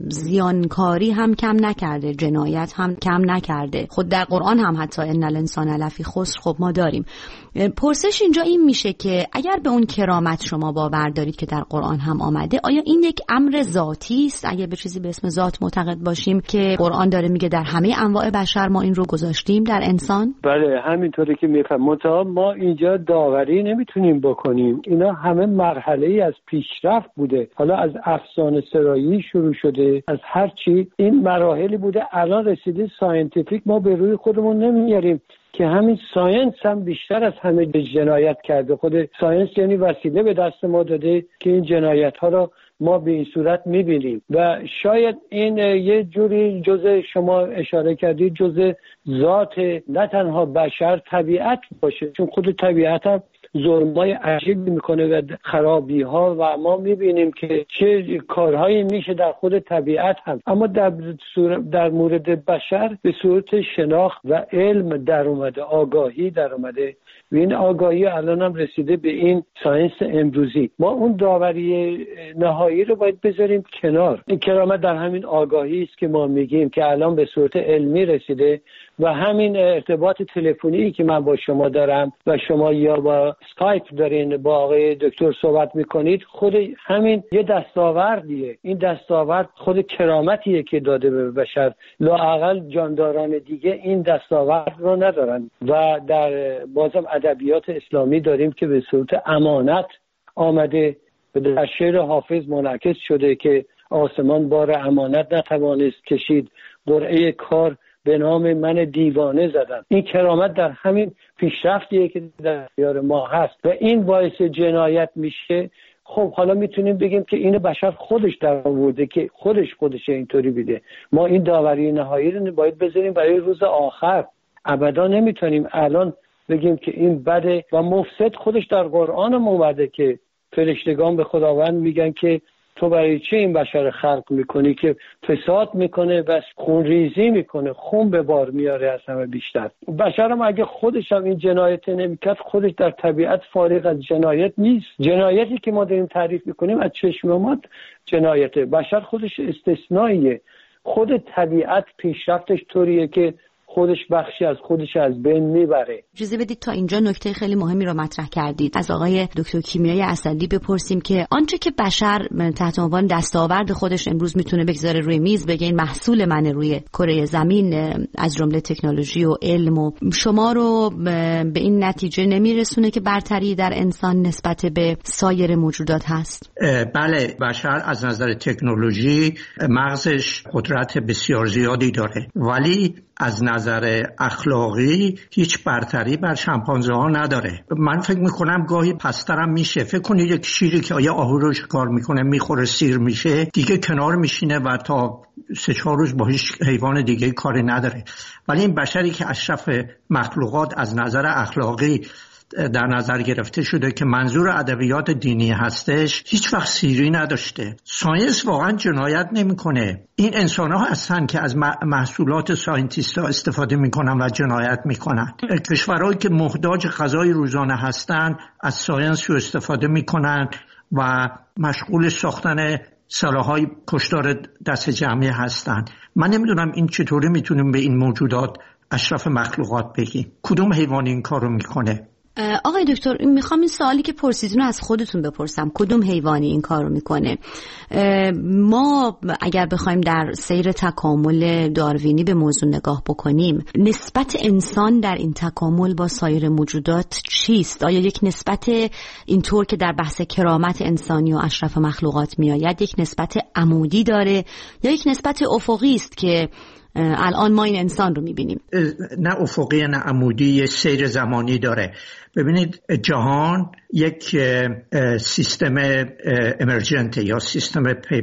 زیانکاری هم کم نکرده، جنایت هم کم نکرده. خود در قرآن هم حتی ان الانسان لفی خسر خب ما داریم. پرسش اینجا این میشه که اگر به اون کرامت شما باور دارید که در قرآن هم آمده، آیا این یک امر ذاتی است؟ اگه به چیزی به اسم ذات معتقد باشیم که قرآن داره میگه در همه انواع بشر ما این رو گذاشتیم در انسان؟ بله همینطوری که میفهمم. ما اینجا داوری نمیتونیم بکنیم. اینا همه مرحله‌ای از پیشرفت بوده. حالا از افسانه سرایی شروع شده، از هر چی این مراحلی بوده، الان رسیده ساینتیفیک. ما به روی خودمون نمیاریم که همین ساینس هم بیشتر از همه جنایت کرده. خود ساینس یعنی وسیله به دست ما داده که این جنایت ها را ما به این صورت میبینیم و شاید این یه جوری جزء شما اشاره کردید جزء ذات نه تنها بشر، طبیعت باشه، چون خود طبیعت هم ظلمای عجیبی میکنه و خرابی ها و ما میبینیم که چه کارهایی میشه در خود طبیعت هم. اما در مورد بشر به صورت شناخت و علم در اومده، آگاهی در اومده و این آگاهی الان هم رسیده به این ساینس امروزی. ما اون داوری نهایی رو باید بذاریم کنار. این کرامت در همین آگاهی است که ما میگیم که الان به صورت علمی رسیده و همین ارتباط تلفنی که من با شما دارم و شما یا با اسکایپ دارین با آقای دکتر صحبت میکنید، خود همین یه دستاوردیه. این دستاورد خود کرامتیه که داده به بشر. لااقل جانداران دیگه این دستاورد رو ندارن و در بازم ادبیات اسلامی داریم که به صورت امانت آمده و در شعر حافظ منعکس شده که آسمان بار امانت نتوانست کشید، قرعه کار به نام من دیوانه زدن. این کرامت در همین پیشرفتیه که در اختیار ما هست و این باعث جنایت میشه. خب حالا میتونیم بگیم که این بشر خودش در آورده که خودش اینطوری بیده. ما این داوری نهایی رو باید بذاریم برای روز آخر. ابدا نمیتونیم الان بگیم که این بده و مفسد. خودش در قرآن هم اومده که فرشتگان به خداوند میگن که تو برای چه این بشر خلق میکنی که فساد میکنه و خون ریزی میکنه، خون به بار میاره از همه بیشتر. بشر هم اگه خودش هم این جنایت نمیکرد، خودش در طبیعت فارغ از جنایت نیست. جنایتی که ما داریم تعریف میکنیم از چشم ما جنایته. بشر خودش استثنائیه. خود طبیعت پیشرفتش طوریه که خودش بخشی از خودش از بین میبره. اجازه بدید تا اینجا نکته خیلی مهمی رو مطرح کردید. از آقای دکتر کیمیای اسدی بپرسیم که آنچه که بشر تحت عنوان دستاورد خودش امروز میتونه بگذاره روی میز، بگه این محصول منه روی کره زمین، از جمله تکنولوژی و علم، و شما رو به این نتیجه نمیرسونه که برتری در انسان نسبت به سایر موجودات هست؟ بله، بشر از نظر تکنولوژی مغزش قدرت بسیار زیادی داره، ولی از نظر اخلاقی هیچ برتری بر شامپانزه ها نداره. من فکر میکنم گاهی پسترم میشه. فکر کنید یک شیری که آیا آهو رو شکار میکنه، میخوره، سیر میشه، دیگه کنار میشینه و تا 3-4 روز با هیچ حیوان دیگه کاری نداره. ولی این بشری که اشرف مخلوقات از نظر اخلاقی در نظر گرفته شده که منظور ادبیات دینی هستش، هیچ وقت سیری نداشته. ساینس واقعا جنایت نمیکنه. این انسان‌ها هستن که از محصولات ساینتیست‌ها استفاده میکنن و جنایت میکنن. کشورهایی که محتاج غذای روزانه هستن از ساینس رو استفاده میکنن و مشغول ساختن سلاح‌های کشتار دست جمعی هستن. من نمیدونم این چطوری میتونیم به این موجودات اشرف مخلوقات بگیم. کدوم حیوان این کارو میکنه؟ آقای دکتر، میخوام این سوالی که پرسیدین از خودتون بپرسم. کدوم حیوانی این کار رو میکنه؟ ما اگر بخوایم در سیر تکامل داروینی به موضوع نگاه بکنیم، نسبت انسان در این تکامل با سایر موجودات چیست؟ آیا یک نسبت اینطور که در بحث کرامت انسانی و اشرف مخلوقات میآید یک نسبت عمودی داره یا یک نسبت افقی است که الان ما این انسان رو میبینیم؟ نه افقی نه عمودی، یه سیر زمانی داره. ببینید جهان یک سیستم امرجنت یا سیستم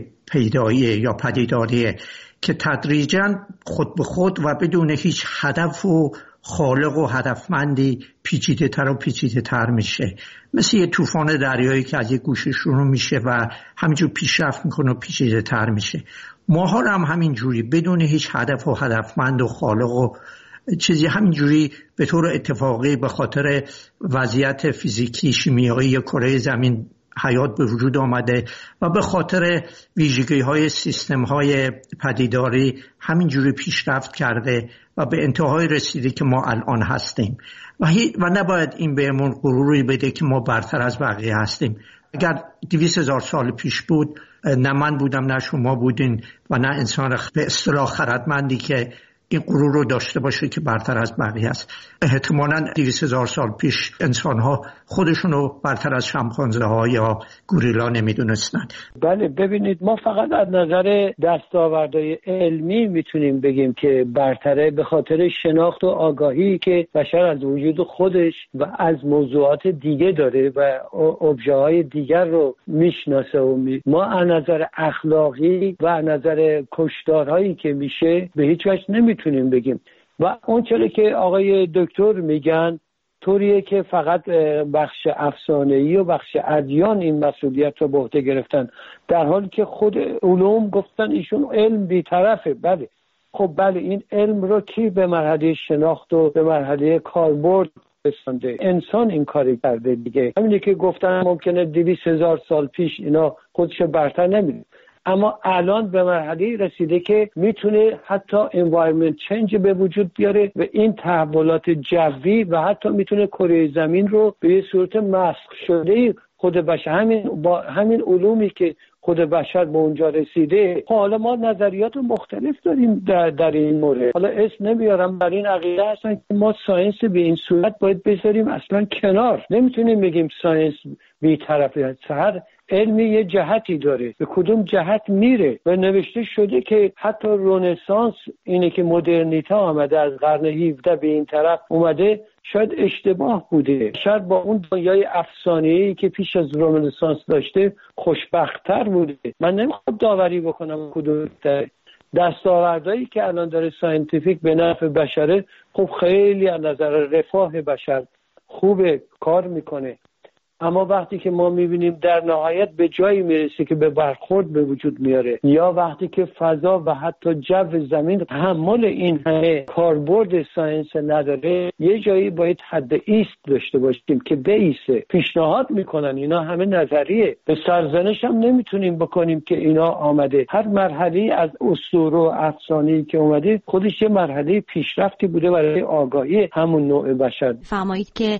پیداییه یا پدیداریه که تدریجاً خود به خود و بدون هیچ هدف و خالق و هدفمندی پیچیده تر و پیچیده تر میشه. مثل یه طوفان دریایی که از یه گوشه شروع میشه و همینجور پیشرفت میکنه و پیچیده تر میشه. ماها هم همینجوری بدون هیچ هدف و هدفمند و خالق و چیزی همینجوری به طور اتفاقی به خاطر وضعیت فیزیکی شیمیایی کره زمین حیات به وجود آمده و به خاطر ویژگی‌های سیستم‌های پدیداری همینجوری پیشرفت کرده و به انتهای رسیده که ما الان هستیم و نباید این بهمون غروری بده که ما برتر از بقیه هستیم. اگر 200,000 سال پیش بود، نه من بودم نه شما بودین و نه انسان به اصطلاح خردمندی که این غرور رو داشته باشه که برتر از بقیه است. احتمالاً 200,000 سال پیش انسان‌ها خودشونو برتر از شامپانزه‌ها یا گوریلا نمیدونستن. بله، ببینید ما فقط از نظر دستاوردهای علمی میتونیم بگیم که برتره به خاطر شناخت و آگاهی که بشر از وجود خودش و از موضوعات دیگه داره و ابژه‌های دیگر رو میشناسه و ما از نظر اخلاقی و از نظر کشتارهایی که میشه به هیچ وجه نمیتونیم بگیم. و اون چیزی که آقای دکتر میگن طوریه که فقط بخش افسانه‌ای و بخش ادیان این مسئولیت رو به عهده گرفتن، در حالی که خود علوم گفتن ایشون علم بی‌طرفه. بله، خب بله، این علم رو کی به مرحله شناخت و به مرحله کاربرد رسونده؟ انسان این کاری کرده دیگه. همینه که گفتن ممکنه 200,000 سال پیش اینا خودش برتر نمیدونه. اما الان به مرحله رسیده که میتونه حتی environment change به وجود بیاره و این تحولات جوی و حتی میتونه کره زمین رو به یه صورت مسخ شده خود بشر با همین علومی که خود بشر به اونجا رسیده. حالا ما نظریات مختلف داریم در این مورد. حالا اسم نمیارم، برای این عقیده هستن که ما ساینس به این صورت باید بذاریم اصلا کنار. نمیتونیم بگیم ساینس بی‌طرفی است. هر علمی یه جهتی داره، به کدوم جهت میره و نوشته شده که حتی رنسانس، اینه که مدرنیته آمده از قرن 17 به این طرف اومده، شاید اشتباه بوده. شاید با اون دنیای افسانه‌ای که پیش از رنسانس داشته خوشبخت‌تر بوده. من نمیخوام داوری بکنم کدوم دستاوردهایی که الان داره ساینتیفیک به نفع بشره، خب خیلی از نظر رفاه بشر خوبه، کار میکنه. اما وقتی که ما میبینیم در نهایت به جایی میرسه که به برخورد به وجود میاره، یا وقتی که فضا و حتی جو زمین تحمل این همه کاربرد ساینس نداره، یه جایی باید حد ایست داشته باشیم که بیسه. پیشنهاد میکنن اینا همه نظریه، به سرزنش هم نمیتونیم بکنیم که اینا آمده. هر مرحله از اسطوره و افسانه‌ای که اومده خودش یه مرحله پیشرفتی بوده برای آگاهی همون نوع بشر. فرمایید که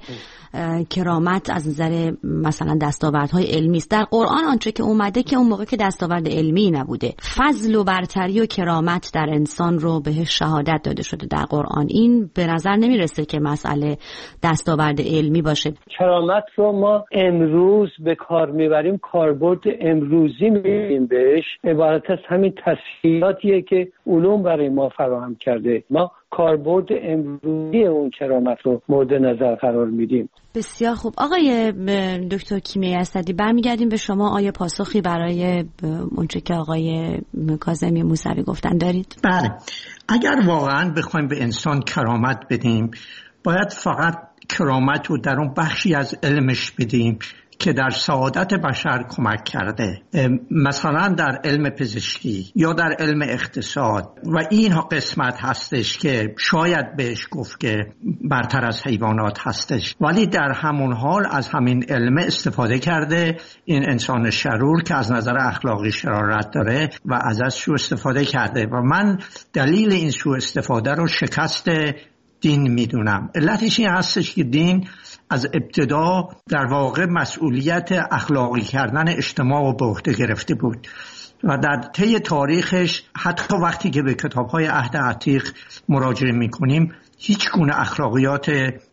کرامت از نظر مثلا دستاوردهای علمی است. در قرآن آنچه که اومده که اون موقع که دستاورد علمی نبوده، فضل و برتری و کرامت در انسان رو بهش شهادت داده شده در قرآن. این به نظر نمیرسه که مسئله دستاورد علمی باشه. کرامت رو ما امروز به کار میبریم، کاربرد امروزی میبینیم بهش، عبارت از همین تسهیلاتیه که علوم برای ما فراهم کرده. ما کاربرد امروزی اون کرامت رو مورد نظر قرار میدیم. بسیار خوب. آقای دکتر کیمیایی اسدی، برمیگردیم به شما. آیا پاسخی برای اونچه که آقای کاظمی موسوی گفتن دارید؟ بله، اگر واقعا بخوایم به انسان کرامت بدیم، باید فقط کرامت رو در اون بخشی از علمش بدیم که در سعادت بشر کمک کرده، مثلا در علم پزشکی یا در علم اقتصاد، و این قسمت هستش که شاید بهش گفت که برتر از حیوانات هستش، ولی در همون حال از همین علم استفاده کرده این انسان شرور که از نظر اخلاقی شرارت داره و ازش سوء استفاده کرده. و من دلیل این سوء استفاده رو شکست دین میدونم. علتش این هستش که دین از ابتدا در واقع مسئولیت اخلاقی کردن اجتماع رو به عهده گرفته بود و در طی تاریخش حتی وقتی که به کتاب‌های عهد عتیق مراجعه می‌کنیم هیچ گونه اخلاقیات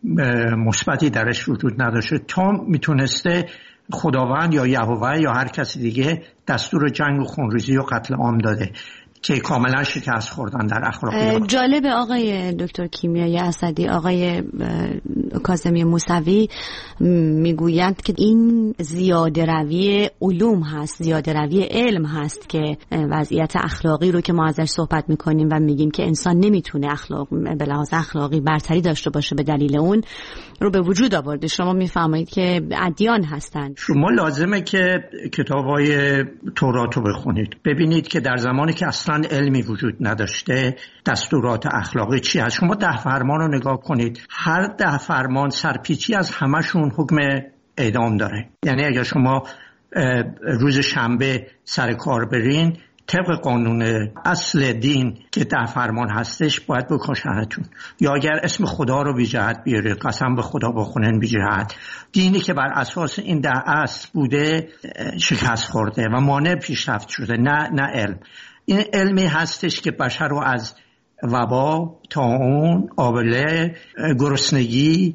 مثبتی درش وجود نداشته تا میتونسته خداوند یا یهوه یا هر کسی دیگه دستور جنگ و خونریزی و قتل عام داده که کاملا شکست خوردن در اخلاقیات. جالب آقای دکتر کیمیایی اسدی، آقای کاظمی موسوی میگویند که این زیاده روی علوم هست، زیاده روی علم هست که وضعیت اخلاقی رو که ما ازش صحبت میکنیم و میگیم که انسان نمیتونه به لحاظ اخلاقی برتری داشته باشه به دلیل اون رو به وجود آورده. شما میفرمایید که ادیان هستند. شما لازمه که کتابای تورات رو بخونید، ببینید که در زمانی که اصلا علمی وجود نداشته دستورات اخلاقی چی هست. شما 10 فرمان رو نگاه کنید، هر 10 فرمان سرپیچی از همشون حکم اعدام داره. یعنی اگر شما روز شنبه سر کار برین، طبق قانون اصل دین که 10 فرمان هستش باید بکشنتون، یا اگر اسم خدا رو بی جهت بیارید، قسم به خدا بخونن بی جهت. دینی که بر اساس این 10 اصل بوده شکست خورده و مانع پیشرفت شده، نه علم. این علمی هستش که بشر رو از وبا، طاعون، آبله، گرسنگی،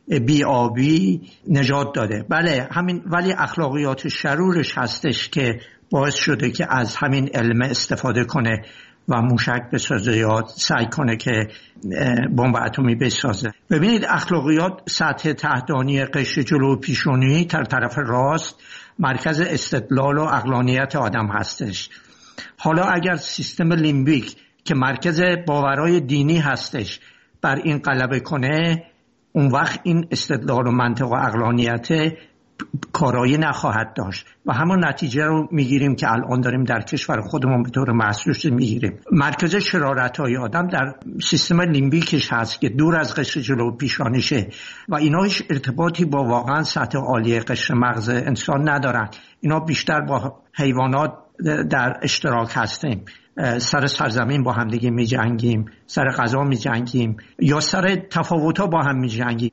بی‌آبی نجات داده. بله همین، ولی اخلاقیات شرورش هستش که باعث شده که از همین علم استفاده کنه و موشک بسازه یا سعی کنه که بمب اتمی بسازه. ببینید اخلاقیات سطح تحتانی قشر جلو پیشونی طرف راست مرکز استدلال و عقلانیت آدم هستش. حالا اگر سیستم لیمبیک که مرکز باورهای دینی هستش بر این غلبه کنه، اون وقت این استدلال و منطق و عقلانیت کارایی نخواهد داشت و همون نتیجه رو میگیریم که الان داریم در کشور خودمون به طور محسوس میگیریم. مرکز شرارت‌های آدم در سیستم لیمبیکش هست که دور از قشر جلو پیشانیشه و اینا هیچ ارتباطی با واقعا سطح عالی قشر مغز انسان ندارن. اینا بیشتر با حیوانات در اشتراک هستیم، سر سرزمین با هم دیگه می جنگیم، سر غذا می جنگیم یا سر تفاوت‌ها با هم می جنگیم.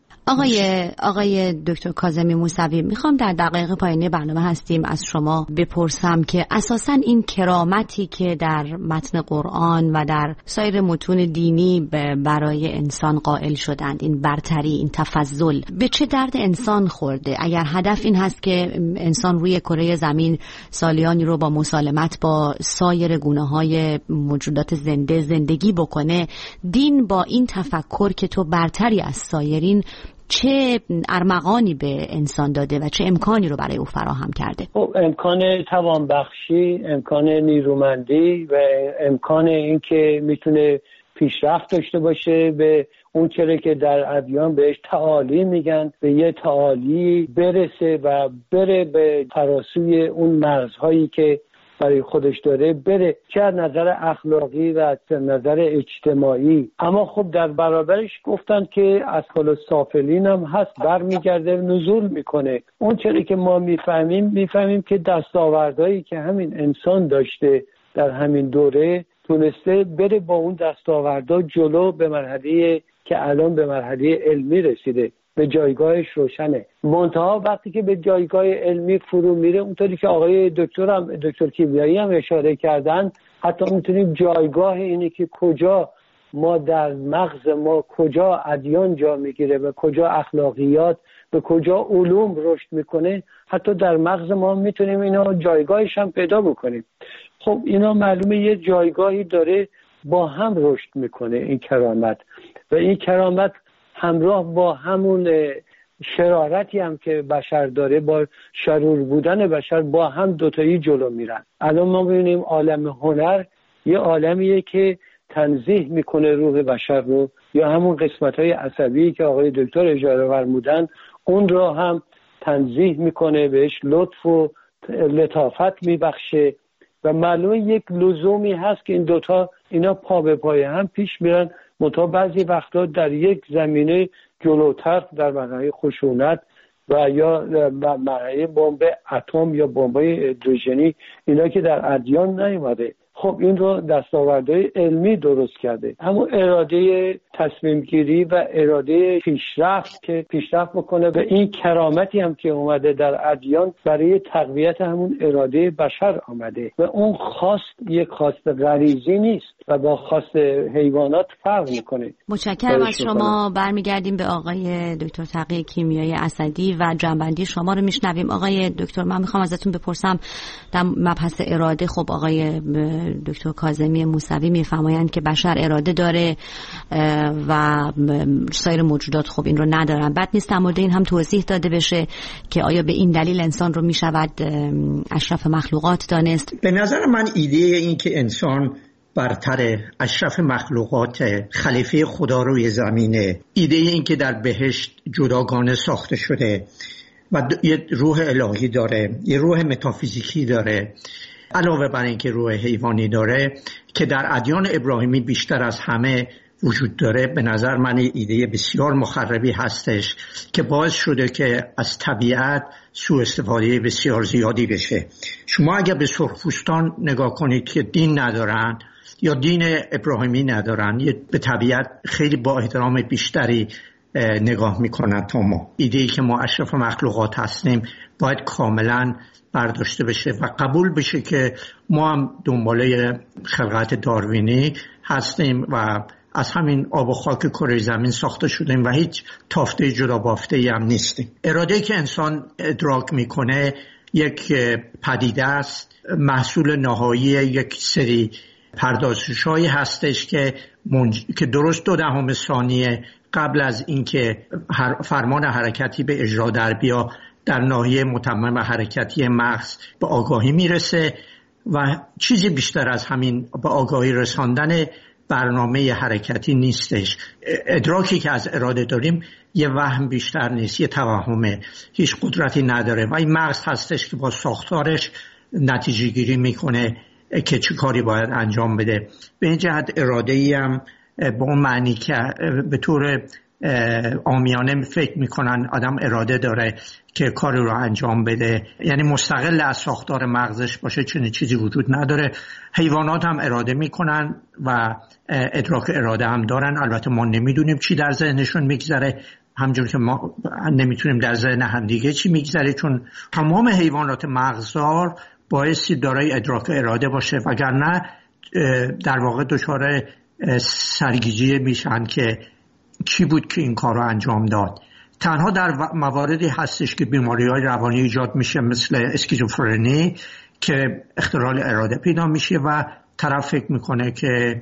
آقای دکتر کاظمی موسوی، میخوام در دقایق پایانی برنامه هستیم از شما بپرسم که اساساً این کرامتی که در متن قرآن و در سایر متون دینی برای انسان قائل شدند، این برتری، این تفضل، به چه درد انسان خورده؟ اگر هدف این هست که انسان روی کره زمین سالیانی رو با مسالمت با سایر گونه‌های موجودات زنده زندگی بکنه، دین با این تفکر که تو برتری از سایرین چه ارمغانی به انسان داده و چه امکانی رو برای او فراهم کرده؟ امکان توانبخشی، امکان نیرومندی و امکان این که میتونه پیشرفت داشته باشه به اون چیزی که در ادیان بهش تعالی میگن، به یه تعالی برسه و بره به تراسوی اون مرزهایی که برای خودش داره بره، چه از نظر اخلاقی و از نظر اجتماعی. اما خب در برابرش گفتن که اسفل السافلین هم هست، برمیگرده نزول میکنه. اون چیزی که ما میفهمیم که دستاوردهایی که همین انسان داشته در همین دوره تونسته بره با اون دستاوردها جلو به مرحله که الان به مرحله علمی رسیده، به جایگاهش روشنه. منتها وقتی که به جایگاه علمی فرو میره، اونطوری که آقای دکتر کیمیایی هم اشاره کردن، حتی میتونیم جایگاه اینه که کجا ما در مغز ما کجا ادیان جا میگیره و کجا اخلاقیات و کجا علوم رشد میکنه، حتی در مغز ما میتونیم اینا جایگاهش هم پیدا بکنیم. خب اینا معلومه یه جایگاهی داره، با هم رشد میکنه این کرامت، و این کرامت همراه با همون شرارتی هم که بشر داره، با شرور بودن بشر، با هم دوتایی جلو میرن. الان ما ببینیم عالم هنر یه عالمیه که تنزیه میکنه روح بشر رو، یا همون قسمت‌های عصبی که آقای دکتر اشاره فرمودن اون رو هم تنزیه میکنه، بهش لطف و لطافت میبخشه و معلومه یک لزومی هست که این دوتا اینا پا به پای هم پیش میرن، منتها بعضی وقتا در یک زمینه جلوتر در مرحله خشونت و یا مرحله بمب اتم یا بمب‌های هیدروژنی، اینا که در ادیان نیومده. خب این رو دستاوردهای علمی درست کرده، اما اراده تصمیم گیری و اراده پیشرفت که پیشرفت بکنه و این کرامتی هم که اومده در ادیان برای تقویت همون اراده بشر آمده و اون خواست یک خواست غریزی نیست و با خواست حیوانات فرق میکنه. متشکرم از شما. برمیگردیم به آقای دکتر تقی کیمیایی اسدی و جنبندی شما رو میشنویم. آقای دکتر، من میخوام ازتون بپرسم در مبحث اراده، خب آقای دکتر کاظمی موسوی میفرمایند که بشر اراده داره و سایر موجودات خب این رو ندارن. بد نیست در مورد این هم توضیح داده بشه که آیا به این دلیل انسان رو میشود اشرف مخلوقات دانست؟ به نظر من ایده این که انسان برتر، اشرف مخلوقات، خلیفه خدا روی زمینه، ایده این که در بهشت جداگانه ساخته شده و یه روح الهی داره، یه روح متافیزیکی داره، علاوه بر این که روح حیوانی داره که در ادیان ابراهیمی بیشتر از همه وجود داره، به نظر من ایده بسیار مخربی هستش که باعث شده که از طبیعت سوء استفاده بسیار زیادی بشه. شما اگر به سرخپوستان نگاه کنید که دین ندارن یا دین ابراهیمی ندارن، به طبیعت خیلی با احترام بیشتری نگاه میکنن تا ما. ایده‌ای که ما اشرف مخلوقات هستیم باید کاملا برداشته بشه و قبول بشه که ما هم دنباله خلقت داروینی هستیم و از همین آب و خاک کره زمین ساخته شدیم و هیچ تافته جدا بافته‌ای هم نیستیم. اراده‌ای که انسان ادراک میکنه یک پدیده است، محصول نهایی یک سری پردازش‌هایی هستش که درست 0.2 ثانیه قبل از اینکه فرمان حرکتی به اجرا در بیا در ناحیه متمم حرکتی مغز به آگاهی میرسه و چیزی بیشتر از همین به آگاهی رساندن برنامه حرکتی نیستش. ادراکی که از اراده داریم یه وهم بیشتر نیست، یه توهمه، هیچ قدرتی نداره و این مغز هستش که با ساختارش نتیجه گیری میکنه که چه کاری باید انجام بده. به این جهت اراده‌ای هم به اون معنی که به طور عامیانه فکر میکنن آدم اراده داره که کاری رو انجام بده، یعنی مستقل از ساختار مغزش باشه، چنین چیزی وجود نداره. حیوانات هم اراده میکنن و ادراک اراده هم دارن. البته ما نمیدونیم چی در ذهنشون میگذره، همونجور که ما نمیتونیم در ذهن همدیگه چی میگذره، چون تمام حیوانات مغزدار بایستی دارای ادراک اراده باشه، وگرنه در واقع دچار سرگیجه میشن که کی بود که این کار رو انجام داد. تنها در مواردی هستش که بیماری‌های روانی ایجاد میشه مثل اسکیزوفرنی که اختلال اراده پیدا میشه و طرف فکر میکنه که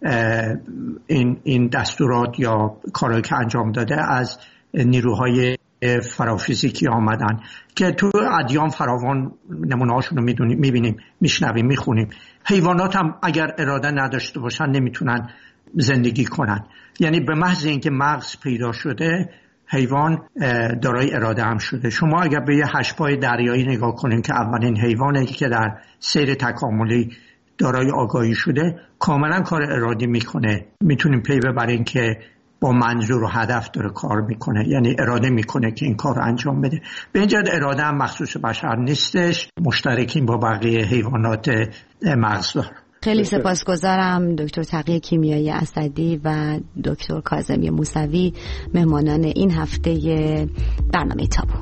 این دستورات یا کارهایی که انجام داده از نیروهای فرافیزیکی آمدن که تو ادیان فراوان نمونه‌هاشون رو میبینیم، میشنویم، میخونیم. حیوانات هم اگر اراده نداشته باشن نمیتونن زندگی کنن، یعنی به محض اینکه مغز پیدا شده حیوان دارای اراده هم شده. شما اگر به یه هشت‌پای دریایی نگاه کنین که اولین حیوانی که در سیر تکاملی دارای آگاهی شده، کاملا کار ارادی میکنه. میتونیم پی ببرین که با منظور و هدف داره کار میکنه، یعنی اراده میکنه که این کار رو انجام بده. به این جهت اراده هم مخصوص بشر نیستش، مشترکیم با بقیه حیوانات مغزدار. خیلی سپاسگزارم دکتر تقی کیمیایی اسدی و دکتر کاظمی موسوی، مهمانان این هفته برنامه تابو.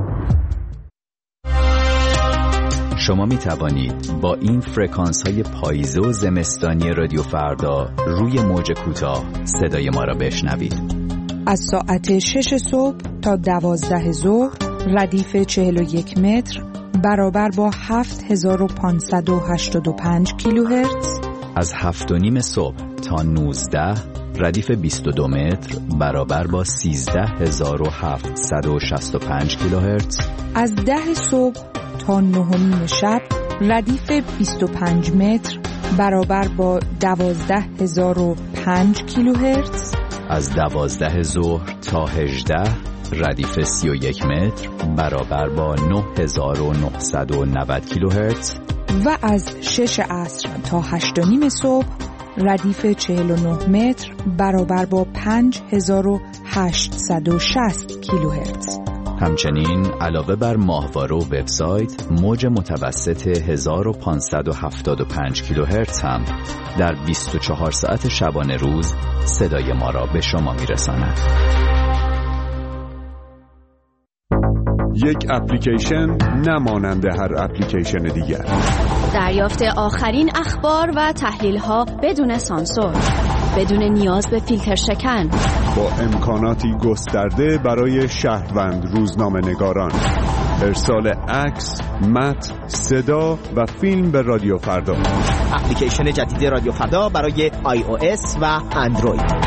شما می توانید با این فرکانس های پاییزه و زمستانی رادیو فردا روی موج کوتاه صدای ما را بشنوید. از ساعت 6 صبح تا 12 ظهر ردیف 41 متر برابر با 7585 کیلوهرتز. از 7:30 صبح تا 19 ردیف 22 متر برابر با 13765 کیلوهرتز. از 10 صبح تا 9 شب ردیف 25 متر برابر با 12005 کیلوهرتز. از 12 ظهر تا 18 ردیف 31 متر برابر با 9990 کیلوهرتز. و از 6 عصر تا 8:30 صبح ردیف 49 متر برابر با 5860 کیلوهرتز. همچنین علاوه بر ماهواره و وبسایت، موج متوسط 1575 کیلوهرتز هم در 24 ساعت شبانه روز صدای ما را به شما میرساند. یک اپلیکیشن نمانند هر اپلیکیشن دیگر. دریافت آخرین اخبار و تحلیل‌ها بدون سانسور، بدون نیاز به فیلتر شکن، با امکاناتی گسترده برای شهروند روزنامه‌نگاران. ارسال عکس، متن، صدا و فیلم به رادیو فردا. اپلیکیشن جدید رادیو فردا برای iOS و اندروید.